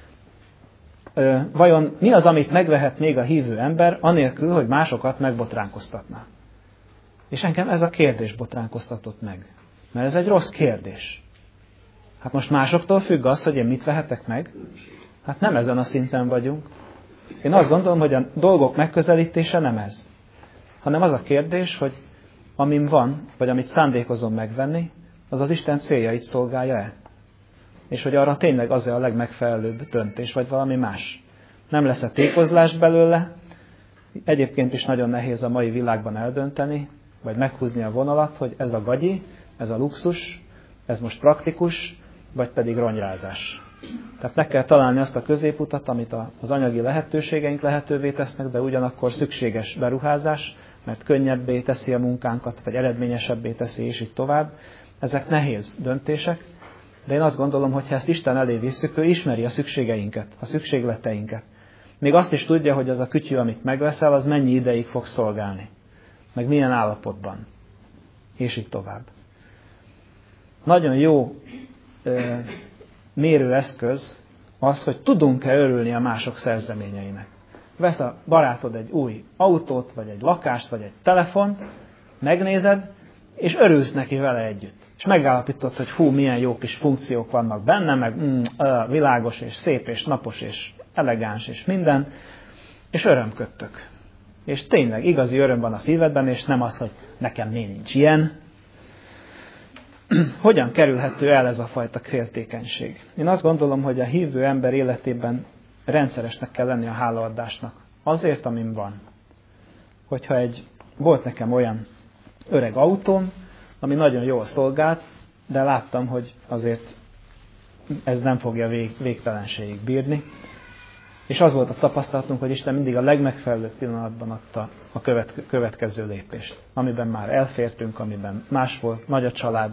vajon mi az, amit megvehet még a hívő ember, anélkül, hogy másokat megbotránkoztatna. És engem ez a kérdés botránkoztatott meg. Mert ez egy rossz kérdés. Hát most másoktól függ az, hogy én mit vehetek meg? Hát nem ezen a szinten vagyunk. Én azt gondolom, hogy a dolgok megközelítése nem ez. Hanem az a kérdés, hogy amim van, vagy amit szándékozom megvenni, az az Isten céljait szolgálja-e? És hogy arra tényleg az-e a legmegfelelőbb döntés, vagy valami más. Nem lesz-e tékozlás belőle? Egyébként is nagyon nehéz a mai világban eldönteni, vagy meghúzni a vonalat, hogy ez a gagyi, ez a luxus, ez most praktikus, vagy pedig ronyrázás. Tehát meg kell találni azt a középutat, amit az anyagi lehetőségeink lehetővé tesznek, de ugyanakkor szükséges beruházás, mert könnyebbé teszi a munkánkat, vagy eredményesebbé teszi, és így tovább. Ezek nehéz döntések, de én azt gondolom, hogy ha ezt Isten elé visszük, ő ismeri a szükségeinket, a szükségleteinket. Még azt is tudja, hogy az a kütyű, amit megveszel, az mennyi ideig fog szolgálni. meg milyen állapotban, és így tovább. Nagyon jó mérőeszköz az, hogy tudunk-e örülni a mások szerzeményeinek. Vesz a barátod egy új autót, vagy egy lakást, vagy egy telefont, megnézed, és örülsz neki vele együtt. És megállapítod, hogy hú, milyen jó kis funkciók vannak benne, meg világos, és szép, és napos, és elegáns, és minden, és örömködtök. És tényleg igazi öröm van a szívedben, és nem az, hogy nekem miért nincs ilyen. Hogyan kerülhető el ez a fajta féltékenység? Én azt gondolom, hogy a hívő ember életében rendszeresnek kell lenni a hálaadásnak. Azért, amin van. Hogyha volt nekem olyan öreg autóm, ami nagyon jól szolgált, de láttam, hogy azért ez nem fogja végtelenségig bírni. És az volt a tapasztalatunk, hogy Isten mindig a legmegfelelőbb pillanatban adta a következő lépést. Amiben már elfértünk, amiben más volt, nagy a család,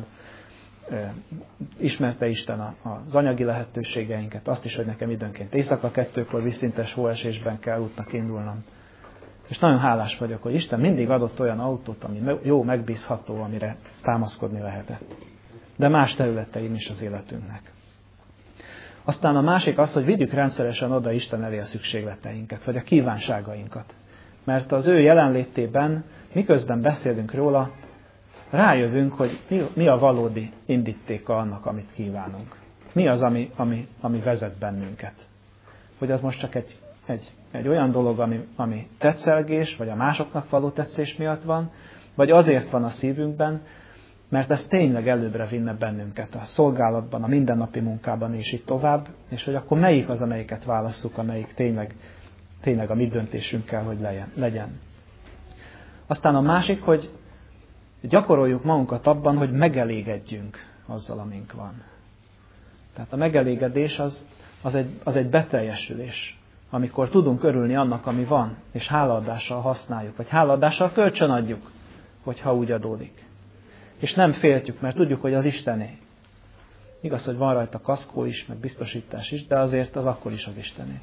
ismerte Isten az anyagi lehetőségeinket, azt is, hogy nekem időnként éjszaka 2-kor vízszintes hóesésben kell útnak indulnom. És nagyon hálás vagyok, hogy Isten mindig adott olyan autót, ami jó, megbízható, amire támaszkodni lehetett. De más területein is az életünknek. Aztán a másik az, hogy vigyük rendszeresen oda Isten elé a szükségleteinket, vagy a kívánságainkat. Mert az ő jelenlétében, miközben beszélünk róla, rájövünk, hogy mi a valódi indítéka annak, amit kívánunk. Mi az, ami vezet bennünket. Hogy az most csak egy olyan dolog, ami tetszelgés, vagy a másoknak való tetszés miatt van, vagy azért van a szívünkben, mert ez tényleg előbbre vinne bennünket a szolgálatban, a mindennapi munkában, és így tovább, és hogy akkor melyik az, amelyiket válasszuk, amelyik tényleg a mi döntésünk kell, hogy legyen. Aztán a másik, hogy gyakoroljuk magunkat abban, hogy megelégedjünk azzal, amink van. Tehát a megelégedés az egy beteljesülés, amikor tudunk örülni annak, ami van, és hálaadással használjuk, vagy hálaadással kölcsönadjuk, hogyha úgy adódik. És nem féltjük, mert tudjuk, hogy az Istené. Igaz, hogy van rajta kaszkó is, meg biztosítás is, de azért az akkor is az Istené.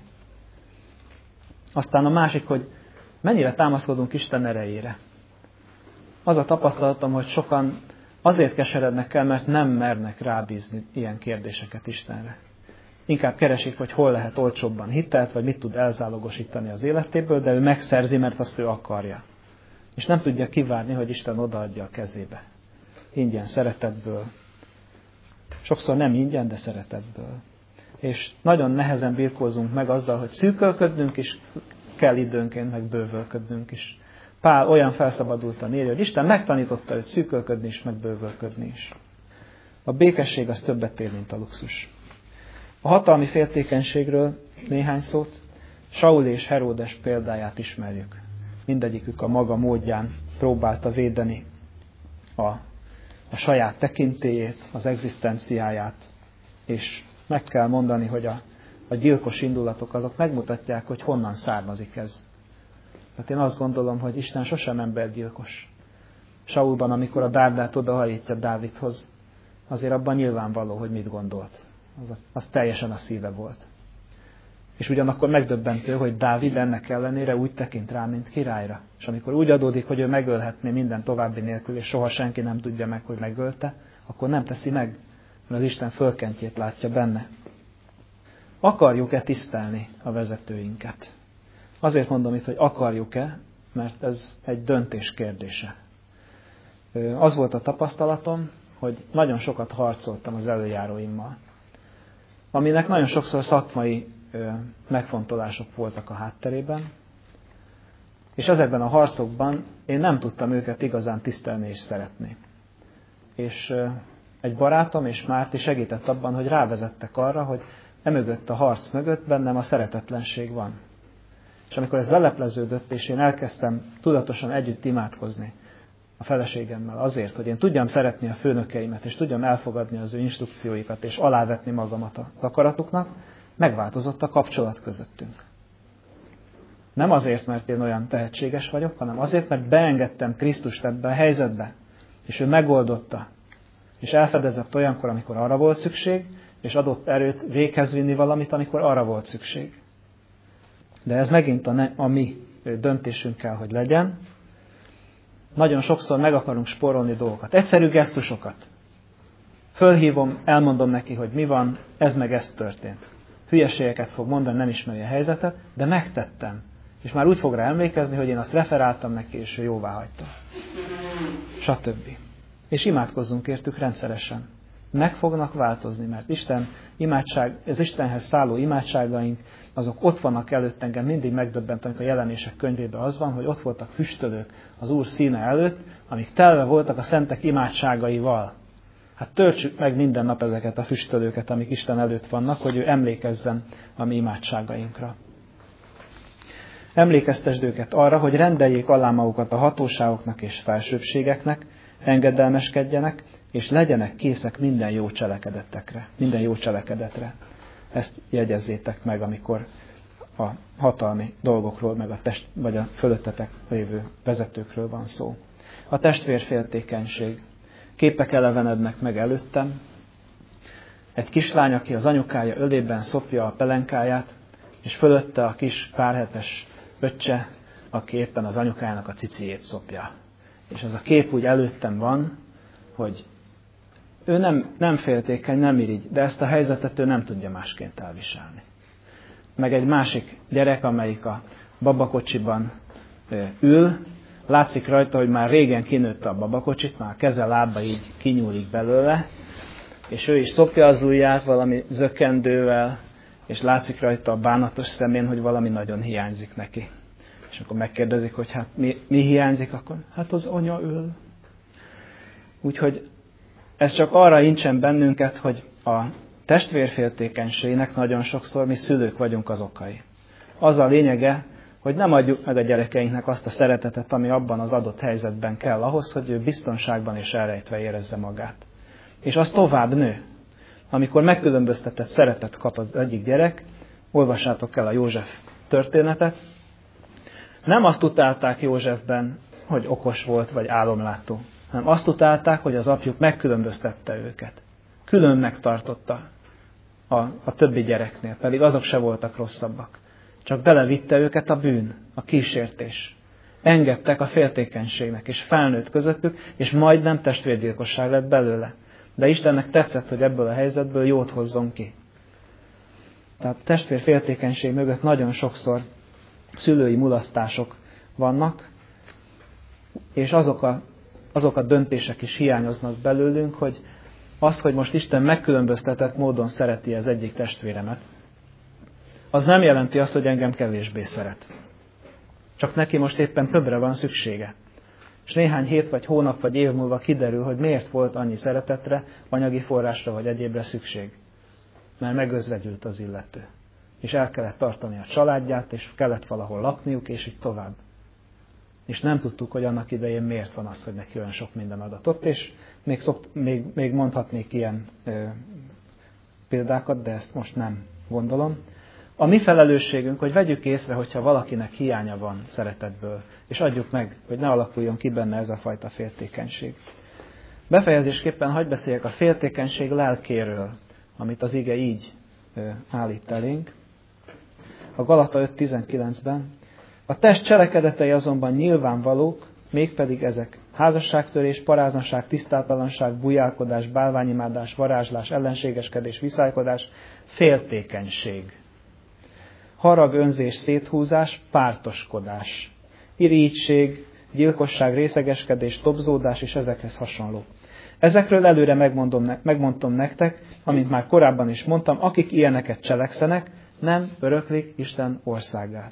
Aztán a másik, hogy mennyire támaszkodunk Isten erejére. Az a tapasztalatom, hogy sokan azért keserednek el, mert nem mernek rábízni ilyen kérdéseket Istenre. Inkább keresik, hogy hol lehet olcsóbban hitelt, vagy mit tud elzálogosítani az életéből, de ő megszerzi, mert azt ő akarja. És nem tudja kivárni, hogy Isten odaadja a kezébe. Ingyen, szeretetből. Sokszor nem ingyen, de szeretetből. És nagyon nehezen birkózunk meg azzal, hogy szűkölködnünk is kell időnként, meg bővölködnünk is. Pál olyan felszabadultan írja, hogy Isten megtanította őt szűkölködni is, meg bővölködni is. A békesség az többet ér, mint a luxus. A hatalmi féltékenységről néhány szót. Saul és Heródes példáját ismerjük. Mindegyikük a maga módján próbálta védeni a saját tekintélyét, az egzisztenciáját, és meg kell mondani, hogy a gyilkos indulatok azok megmutatják, hogy honnan származik ez. Tehát én azt gondolom, hogy Isten sosem embergyilkos. Saulban, amikor a dárdát odahajítja Dávidhoz, azért abban nyilvánvaló, hogy mit gondolt. Az teljesen a szíve volt. És ugyanakkor megdöbbentő, hogy Dávid ennek ellenére úgy tekint rá, mint királyra. És amikor úgy adódik, hogy ő megölhetné minden további nélkül, és soha senki nem tudja meg, hogy megölte, akkor nem teszi meg, mert az Isten fölkentjét látja benne. Akarjuk-e tisztelni a vezetőinket? Azért mondom itt, hogy akarjuk-e, mert ez egy döntés kérdése. Az volt a tapasztalatom, hogy nagyon sokat harcoltam az előjáróimmal, aminek nagyon sokszor szakmai megfontolások voltak a hátterében, és ezekben a harcokban én nem tudtam őket igazán tisztelni és szeretni. És egy barátom és Márti segített abban, hogy rávezettek arra, hogy emögött a harc mögött bennem a szeretetlenség van. És amikor ez lelepleződött, és én elkezdtem tudatosan együtt imádkozni a feleségemmel azért, hogy én tudjam szeretni a főnökeimet, és tudjam elfogadni az ő instrukcióikat, és alávetni magamat az akaratuknak, megváltozott a kapcsolat közöttünk. Nem azért, mert én olyan tehetséges vagyok, hanem azért, mert beengedtem Krisztust ebbe a helyzetbe, és ő megoldotta, és elfedezett olyankor, amikor arra volt szükség, és adott erőt véghez vinni valamit, amikor arra volt szükség. De ez megint a mi döntésünk kell, hogy legyen. Nagyon sokszor meg akarunk spórolni dolgokat. Egyszerű gesztusokat. Fölhívom, elmondom neki, hogy mi van, ez meg ez történt. Hülyeségeket fog mondani, nem ismeri a helyzetet, de megtettem. És már úgy fog rá emlékezni, hogy én azt referáltam neki, és ő jóvá hagyta. Stb. És imádkozzunk értük rendszeresen. Meg fognak változni, mert az Istenhez szálló imádságaink, azok ott vannak előtt. Engem mindig megdöbbent, amikor a Jelenések könyvében az van, hogy ott voltak füstölők az Úr színe előtt, amik telve voltak a szentek imádságaival. Hát töltsük meg minden nap ezeket a füstölőket, amik Isten előtt vannak, hogy ő emlékezzen a mi imádságainkra. Emlékeztesd őket arra, hogy rendeljék alá magukat a hatóságoknak és felsőbbségeknek, engedelmeskedjenek, és legyenek készek minden jó cselekedetre. Ezt jegyezzétek meg, amikor a hatalmi dolgokról, meg a test, vagy a fölöttetek lévő vezetőkről van szó. A testvérféltékenység. Képek elevenednek meg előttem. Egy kislány, aki az anyukája ölében szopja a pelenkáját, és fölötte a kis párhetes öccse, aki éppen az anyukájának a ciciét szopja. És ez a kép úgy előttem van, hogy ő nem féltékeny, nem irigy, de ezt a helyzetet ő nem tudja másként elviselni. Meg egy másik gyerek, amelyik a babakocsiban ül, látszik rajta, hogy már régen kinőtte a babakocsit, már a keze, lába így kinyúlik belőle, és ő is szopja az ujját valami zökendővel, és látszik rajta a bánatos szemén, hogy valami nagyon hiányzik neki. És akkor megkérdezik, hogy hát mi hiányzik, akkor hát az anya ül. Úgyhogy ez csak arra incsen bennünket, hogy a testvérféltékenységnek nagyon sokszor mi szülők vagyunk az okai. Az a lényege, hogy nem adjuk meg a gyerekeinknek azt a szeretetet, ami abban az adott helyzetben kell ahhoz, hogy ő biztonságban és elrejtve érezze magát. És az tovább nő. Amikor megkülönböztetett szeretet kap az egyik gyerek, olvassátok el a József történetet, nem azt utálták Józsefben, hogy okos volt vagy álomlátó, hanem azt utálták, hogy az apjuk megkülönböztette őket. Külön megtartotta a többi gyereknél, pedig azok se voltak rosszabbak. Csak belevitte őket a bűn, a kísértés. Engedtek a féltékenységnek, és felnőtt közöttük, és majdnem testvérgyilkosság lett belőle. De Istennek tetszett, hogy ebből a helyzetből jót hozzon ki. Tehát a testvérféltékenység mögött nagyon sokszor szülői mulasztások vannak, és azok a döntések is hiányoznak belőlünk, hogy az, hogy most Isten megkülönböztetett módon szereti az egyik testvéremet, az nem jelenti azt, hogy engem kevésbé szeret. Csak neki most éppen többre van szüksége. És néhány hét, vagy hónap, vagy év múlva kiderül, hogy miért volt annyi szeretetre, anyagi forrásra, vagy egyébre szükség. Mert megözvegyült az illető. És el kellett tartani a családját, és kellett valahol lakniuk, és így tovább. És nem tudtuk, hogy annak idején miért van az, hogy neki olyan sok minden adatott, és még mondhatnék ilyen példákat, de ezt most nem gondolom. A mi felelősségünk, hogy vegyük észre, hogyha valakinek hiánya van szeretetből, és adjuk meg, hogy ne alakuljon ki benne ez a fajta féltékenység. Befejezésképpen hadd beszéljek a féltékenység lelkéről, amit az ige így állít elénk. A Galata 5.19-ben. A test cselekedetei azonban nyilvánvalók, mégpedig ezek: házasságtörés, paráznaság, tisztátalanság, bujálkodás, bálványimádás, varázslás, ellenségeskedés, viszálykodás, féltékenység. Harag, önzés, széthúzás, pártoskodás, irigység, gyilkosság, részegeskedés, tobzódás és ezekhez hasonló. Ezekről előre megmondtam nektek, amint már korábban is mondtam, akik ilyeneket cselekszenek, nem öröklik Isten országát.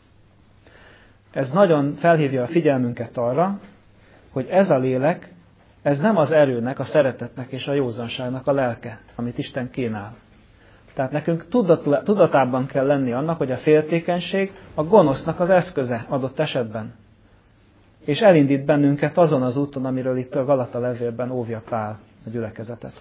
Ez nagyon felhívja a figyelmünket arra, hogy ez a lélek, ez nem az erőnek, a szeretetnek és a józanságnak a lelke, amit Isten kínál. Tehát nekünk tudatában kell lenni annak, hogy a féltékenység a gonosznak az eszköze adott esetben. És elindít bennünket azon az úton, amiről itt a Galata levélben óvja Pál a gyülekezetet.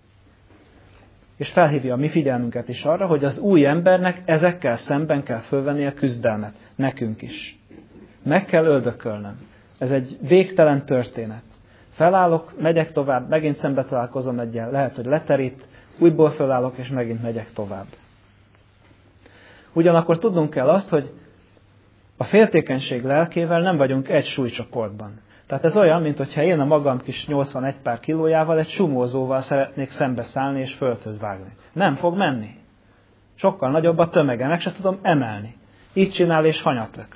És felhívja a mi figyelmünket is arra, hogy az új embernek ezekkel szemben kell fölvenni a küzdelmet. Nekünk is. Meg kell öldökölnöm. Ez egy végtelen történet. Felállok, megyek tovább, megint szembe találkozom egyen, lehet, hogy leterít, újból fölállok, és megint megyek tovább. Ugyanakkor tudnunk kell azt, hogy a féltékenység lelkével nem vagyunk egy súlycsoportban. Tehát ez olyan, mint hogyha én a magam kis 81 pár kilójával egy sumózóval szeretnék szembeszállni és földhöz vágni. Nem fog menni. Sokkal nagyobb a tömege, meg se tudom emelni. Így csinál és hanyatlök.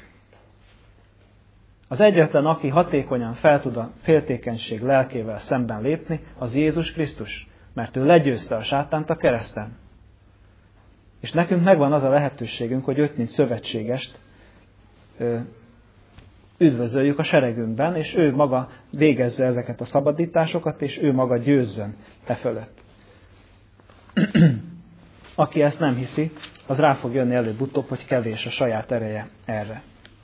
Az egyetlen, aki hatékonyan fel tud a féltékenység lelkével szemben lépni, az Jézus Krisztus, mert ő legyőzte a sátánt a kereszten. És nekünk megvan az a lehetőségünk, hogy őt, mint szövetségest üdvözöljük a seregünkben, és ő maga végezze ezeket a szabadításokat, és ő maga győzzön te fölött. Aki ezt nem hiszi, az rá fog jönni előbb-utóbb, hogy kevés a saját ereje erre.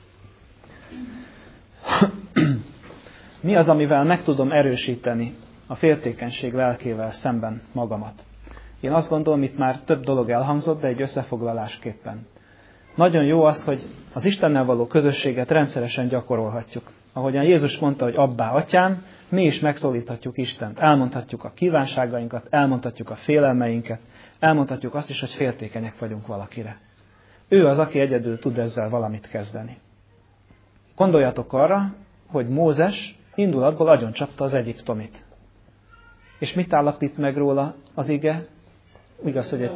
Mi az, amivel meg tudom erősíteni a féltékenység lelkével szemben magamat? Én azt gondolom, itt már több dolog elhangzott, de egy összefoglalásképpen. Nagyon jó az, hogy az Istennel való közösséget rendszeresen gyakorolhatjuk. Ahogyan Jézus mondta, hogy Abbá, Atyám, mi is megszólíthatjuk Istent. Elmondhatjuk a kívánságainkat, elmondhatjuk a félelmeinket, elmondhatjuk azt is, hogy féltékenyek vagyunk valakire. Ő az, aki egyedül tud ezzel valamit kezdeni. Gondoljatok arra, hogy Mózes indulatból agyoncsapta az egyiptomit. És mit állapít meg róla az ige? Igaz, hogy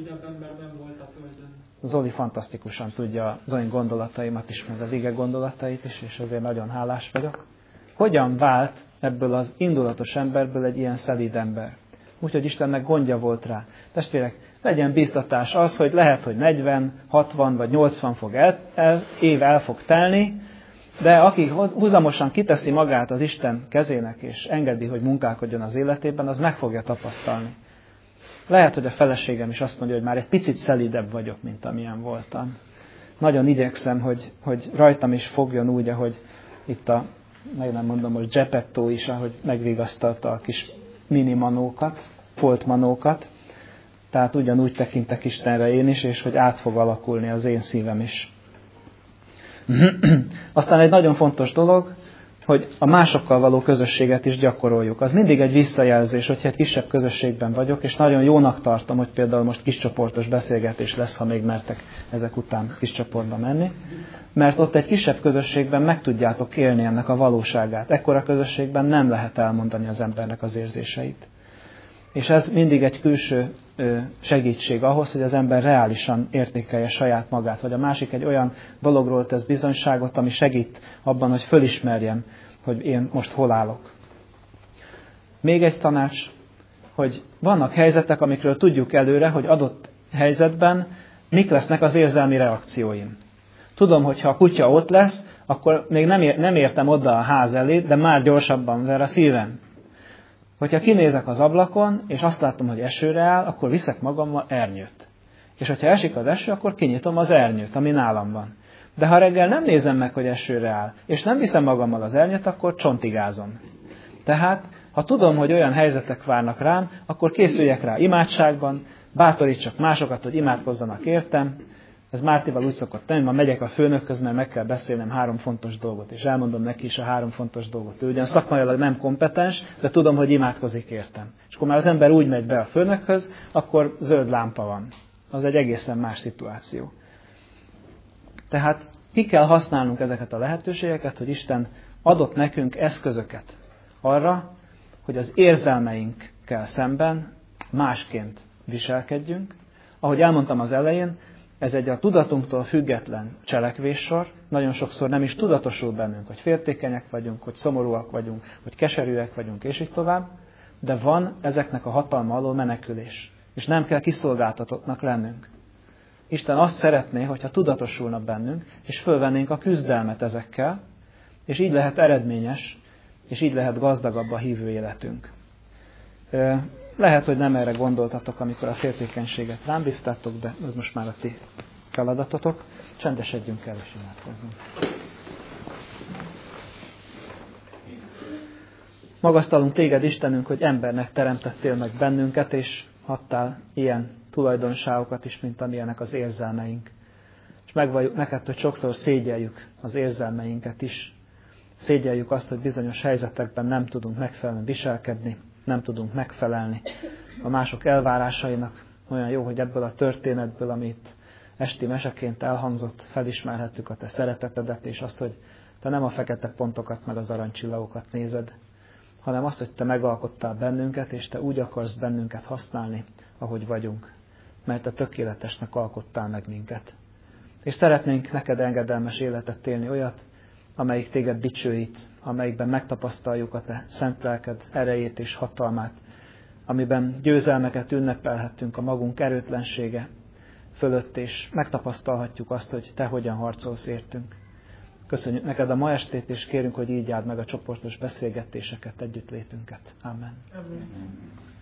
Zoli fantasztikusan tudja az én gondolataimat is, meg az ige gondolatait is, és azért nagyon hálás vagyok. Hogyan vált ebből az indulatos emberből egy ilyen szelíd ember? Úgyhogy Istennek gondja volt rá. Testvérek, legyen bíztatás az, hogy lehet, hogy 40, 60 vagy 80 év el fog telni, de aki húzamosan kiteszi magát az Isten kezének, és engedi, hogy munkálkodjon az életében, az meg fogja tapasztalni. Lehet, hogy a feleségem is azt mondja, hogy már egy picit szelídebb vagyok, mint amilyen voltam. Nagyon igyekszem, hogy rajtam is fogjon úgy, ahogy itt meg nem mondom, hogy Geppetto is, ahogy megvigasztalta a kis minimanókat, foltmanókat. Tehát ugyanúgy tekintek Istenre én is, és hogy át fog alakulni az én szívem is. Aztán egy nagyon fontos dolog, hogy a másokkal való közösséget is gyakoroljuk. Az mindig egy visszajelzés, hogyha egy kisebb közösségben vagyok, és nagyon jónak tartom, hogy például most kiscsoportos beszélgetés lesz, ha még mertek ezek után kiscsoportba menni, mert ott egy kisebb közösségben meg tudjátok élni ennek a valóságát. Ekkora közösségben nem lehet elmondani az embernek az érzéseit. És ez mindig egy külső segítség ahhoz, hogy az ember reálisan értékelje saját magát, vagy a másik egy olyan dologról tesz bizonyságot, ami segít abban, hogy fölismerjem, hogy én most hol állok. Még egy tanács, hogy vannak helyzetek, amikről tudjuk előre, hogy adott helyzetben mik lesznek az érzelmi reakcióim. Tudom, hogy ha a kutya ott lesz, akkor még nem értem oda a ház elé, de már gyorsabban ver a szívem. Hogyha kinézek az ablakon, és azt látom, hogy esőre áll, akkor viszek magammal ernyőt. És hogyha esik az eső, akkor kinyitom az ernyőt, ami nálam van. De ha reggel nem nézem meg, hogy esőre áll, és nem viszem magammal az ernyőt, akkor csontigázom. Tehát, ha tudom, hogy olyan helyzetek várnak rám, akkor készüljek rá imádságban, bátorítsak másokat, hogy imádkozzanak értem. Ez Mártival úgy szokott tenni, ma megyek a főnökhöz, mert meg kell beszélnem 3 fontos dolgot, és elmondom neki is a 3 fontos dolgot. Ő ugyan szakmailag nem kompetens, de tudom, hogy imádkozik értem. És akkor már az ember úgy megy be a főnökhöz, akkor zöld lámpa van. Az egy egészen más szituáció. Tehát ki kell használnunk ezeket a lehetőségeket, hogy Isten adott nekünk eszközöket arra, hogy az érzelmeinkkel szemben másként viselkedjünk. Ahogy elmondtam az elején, ez egy a tudatunktól független cselekvéssor, nagyon sokszor nem is tudatosul bennünk, hogy féltékenyek vagyunk, hogy szomorúak vagyunk, hogy keserűek vagyunk, és így tovább, de van ezeknek a hatalma alól menekülés, és nem kell kiszolgáltatottnak lennünk. Isten azt szeretné, hogyha tudatosulna bennünk, és fölvennénk a küzdelmet ezekkel, és így lehet eredményes, és így lehet gazdagabb a hívő életünk. Lehet, hogy nem erre gondoltatok, amikor a féltékenységet rám bíztátok, de ez most már a ti feladatotok. Csendesedjünk el, és imádkozzunk. Magasztalunk téged, Istenünk, hogy embernek teremtettél meg bennünket, és adtál ilyen tulajdonságokat is, mint amilyenek az érzelmeink. És megvalljuk neked, hogy sokszor szégyeljük az érzelmeinket is. Szégyeljük azt, hogy bizonyos helyzetekben nem tudunk megfelelően viselkedni, nem tudunk megfelelni a mások elvárásainak. Olyan jó, hogy ebből a történetből, amit esti meseként elhangzott, felismerhettük a te szeretetedet, és azt, hogy Te nem a fekete pontokat meg az aranycsillagokat nézed, hanem azt, hogy Te megalkottál bennünket, és Te úgy akarsz bennünket használni, ahogy vagyunk, mert Te tökéletesnek alkottál meg minket. És szeretnénk neked engedelmes életet élni, olyat, amelyik Téged dicsőít, amelyikben megtapasztaljuk a Te szent lelked erejét és hatalmát, amiben győzelmeket ünnepelhettünk a magunk erőtlensége fölött, és megtapasztalhatjuk azt, hogy Te hogyan harcolsz értünk. Köszönjük neked a ma estét, és kérünk, hogy így áld meg a csoportos beszélgetéseket, együttlétünket. Amen.
Amen.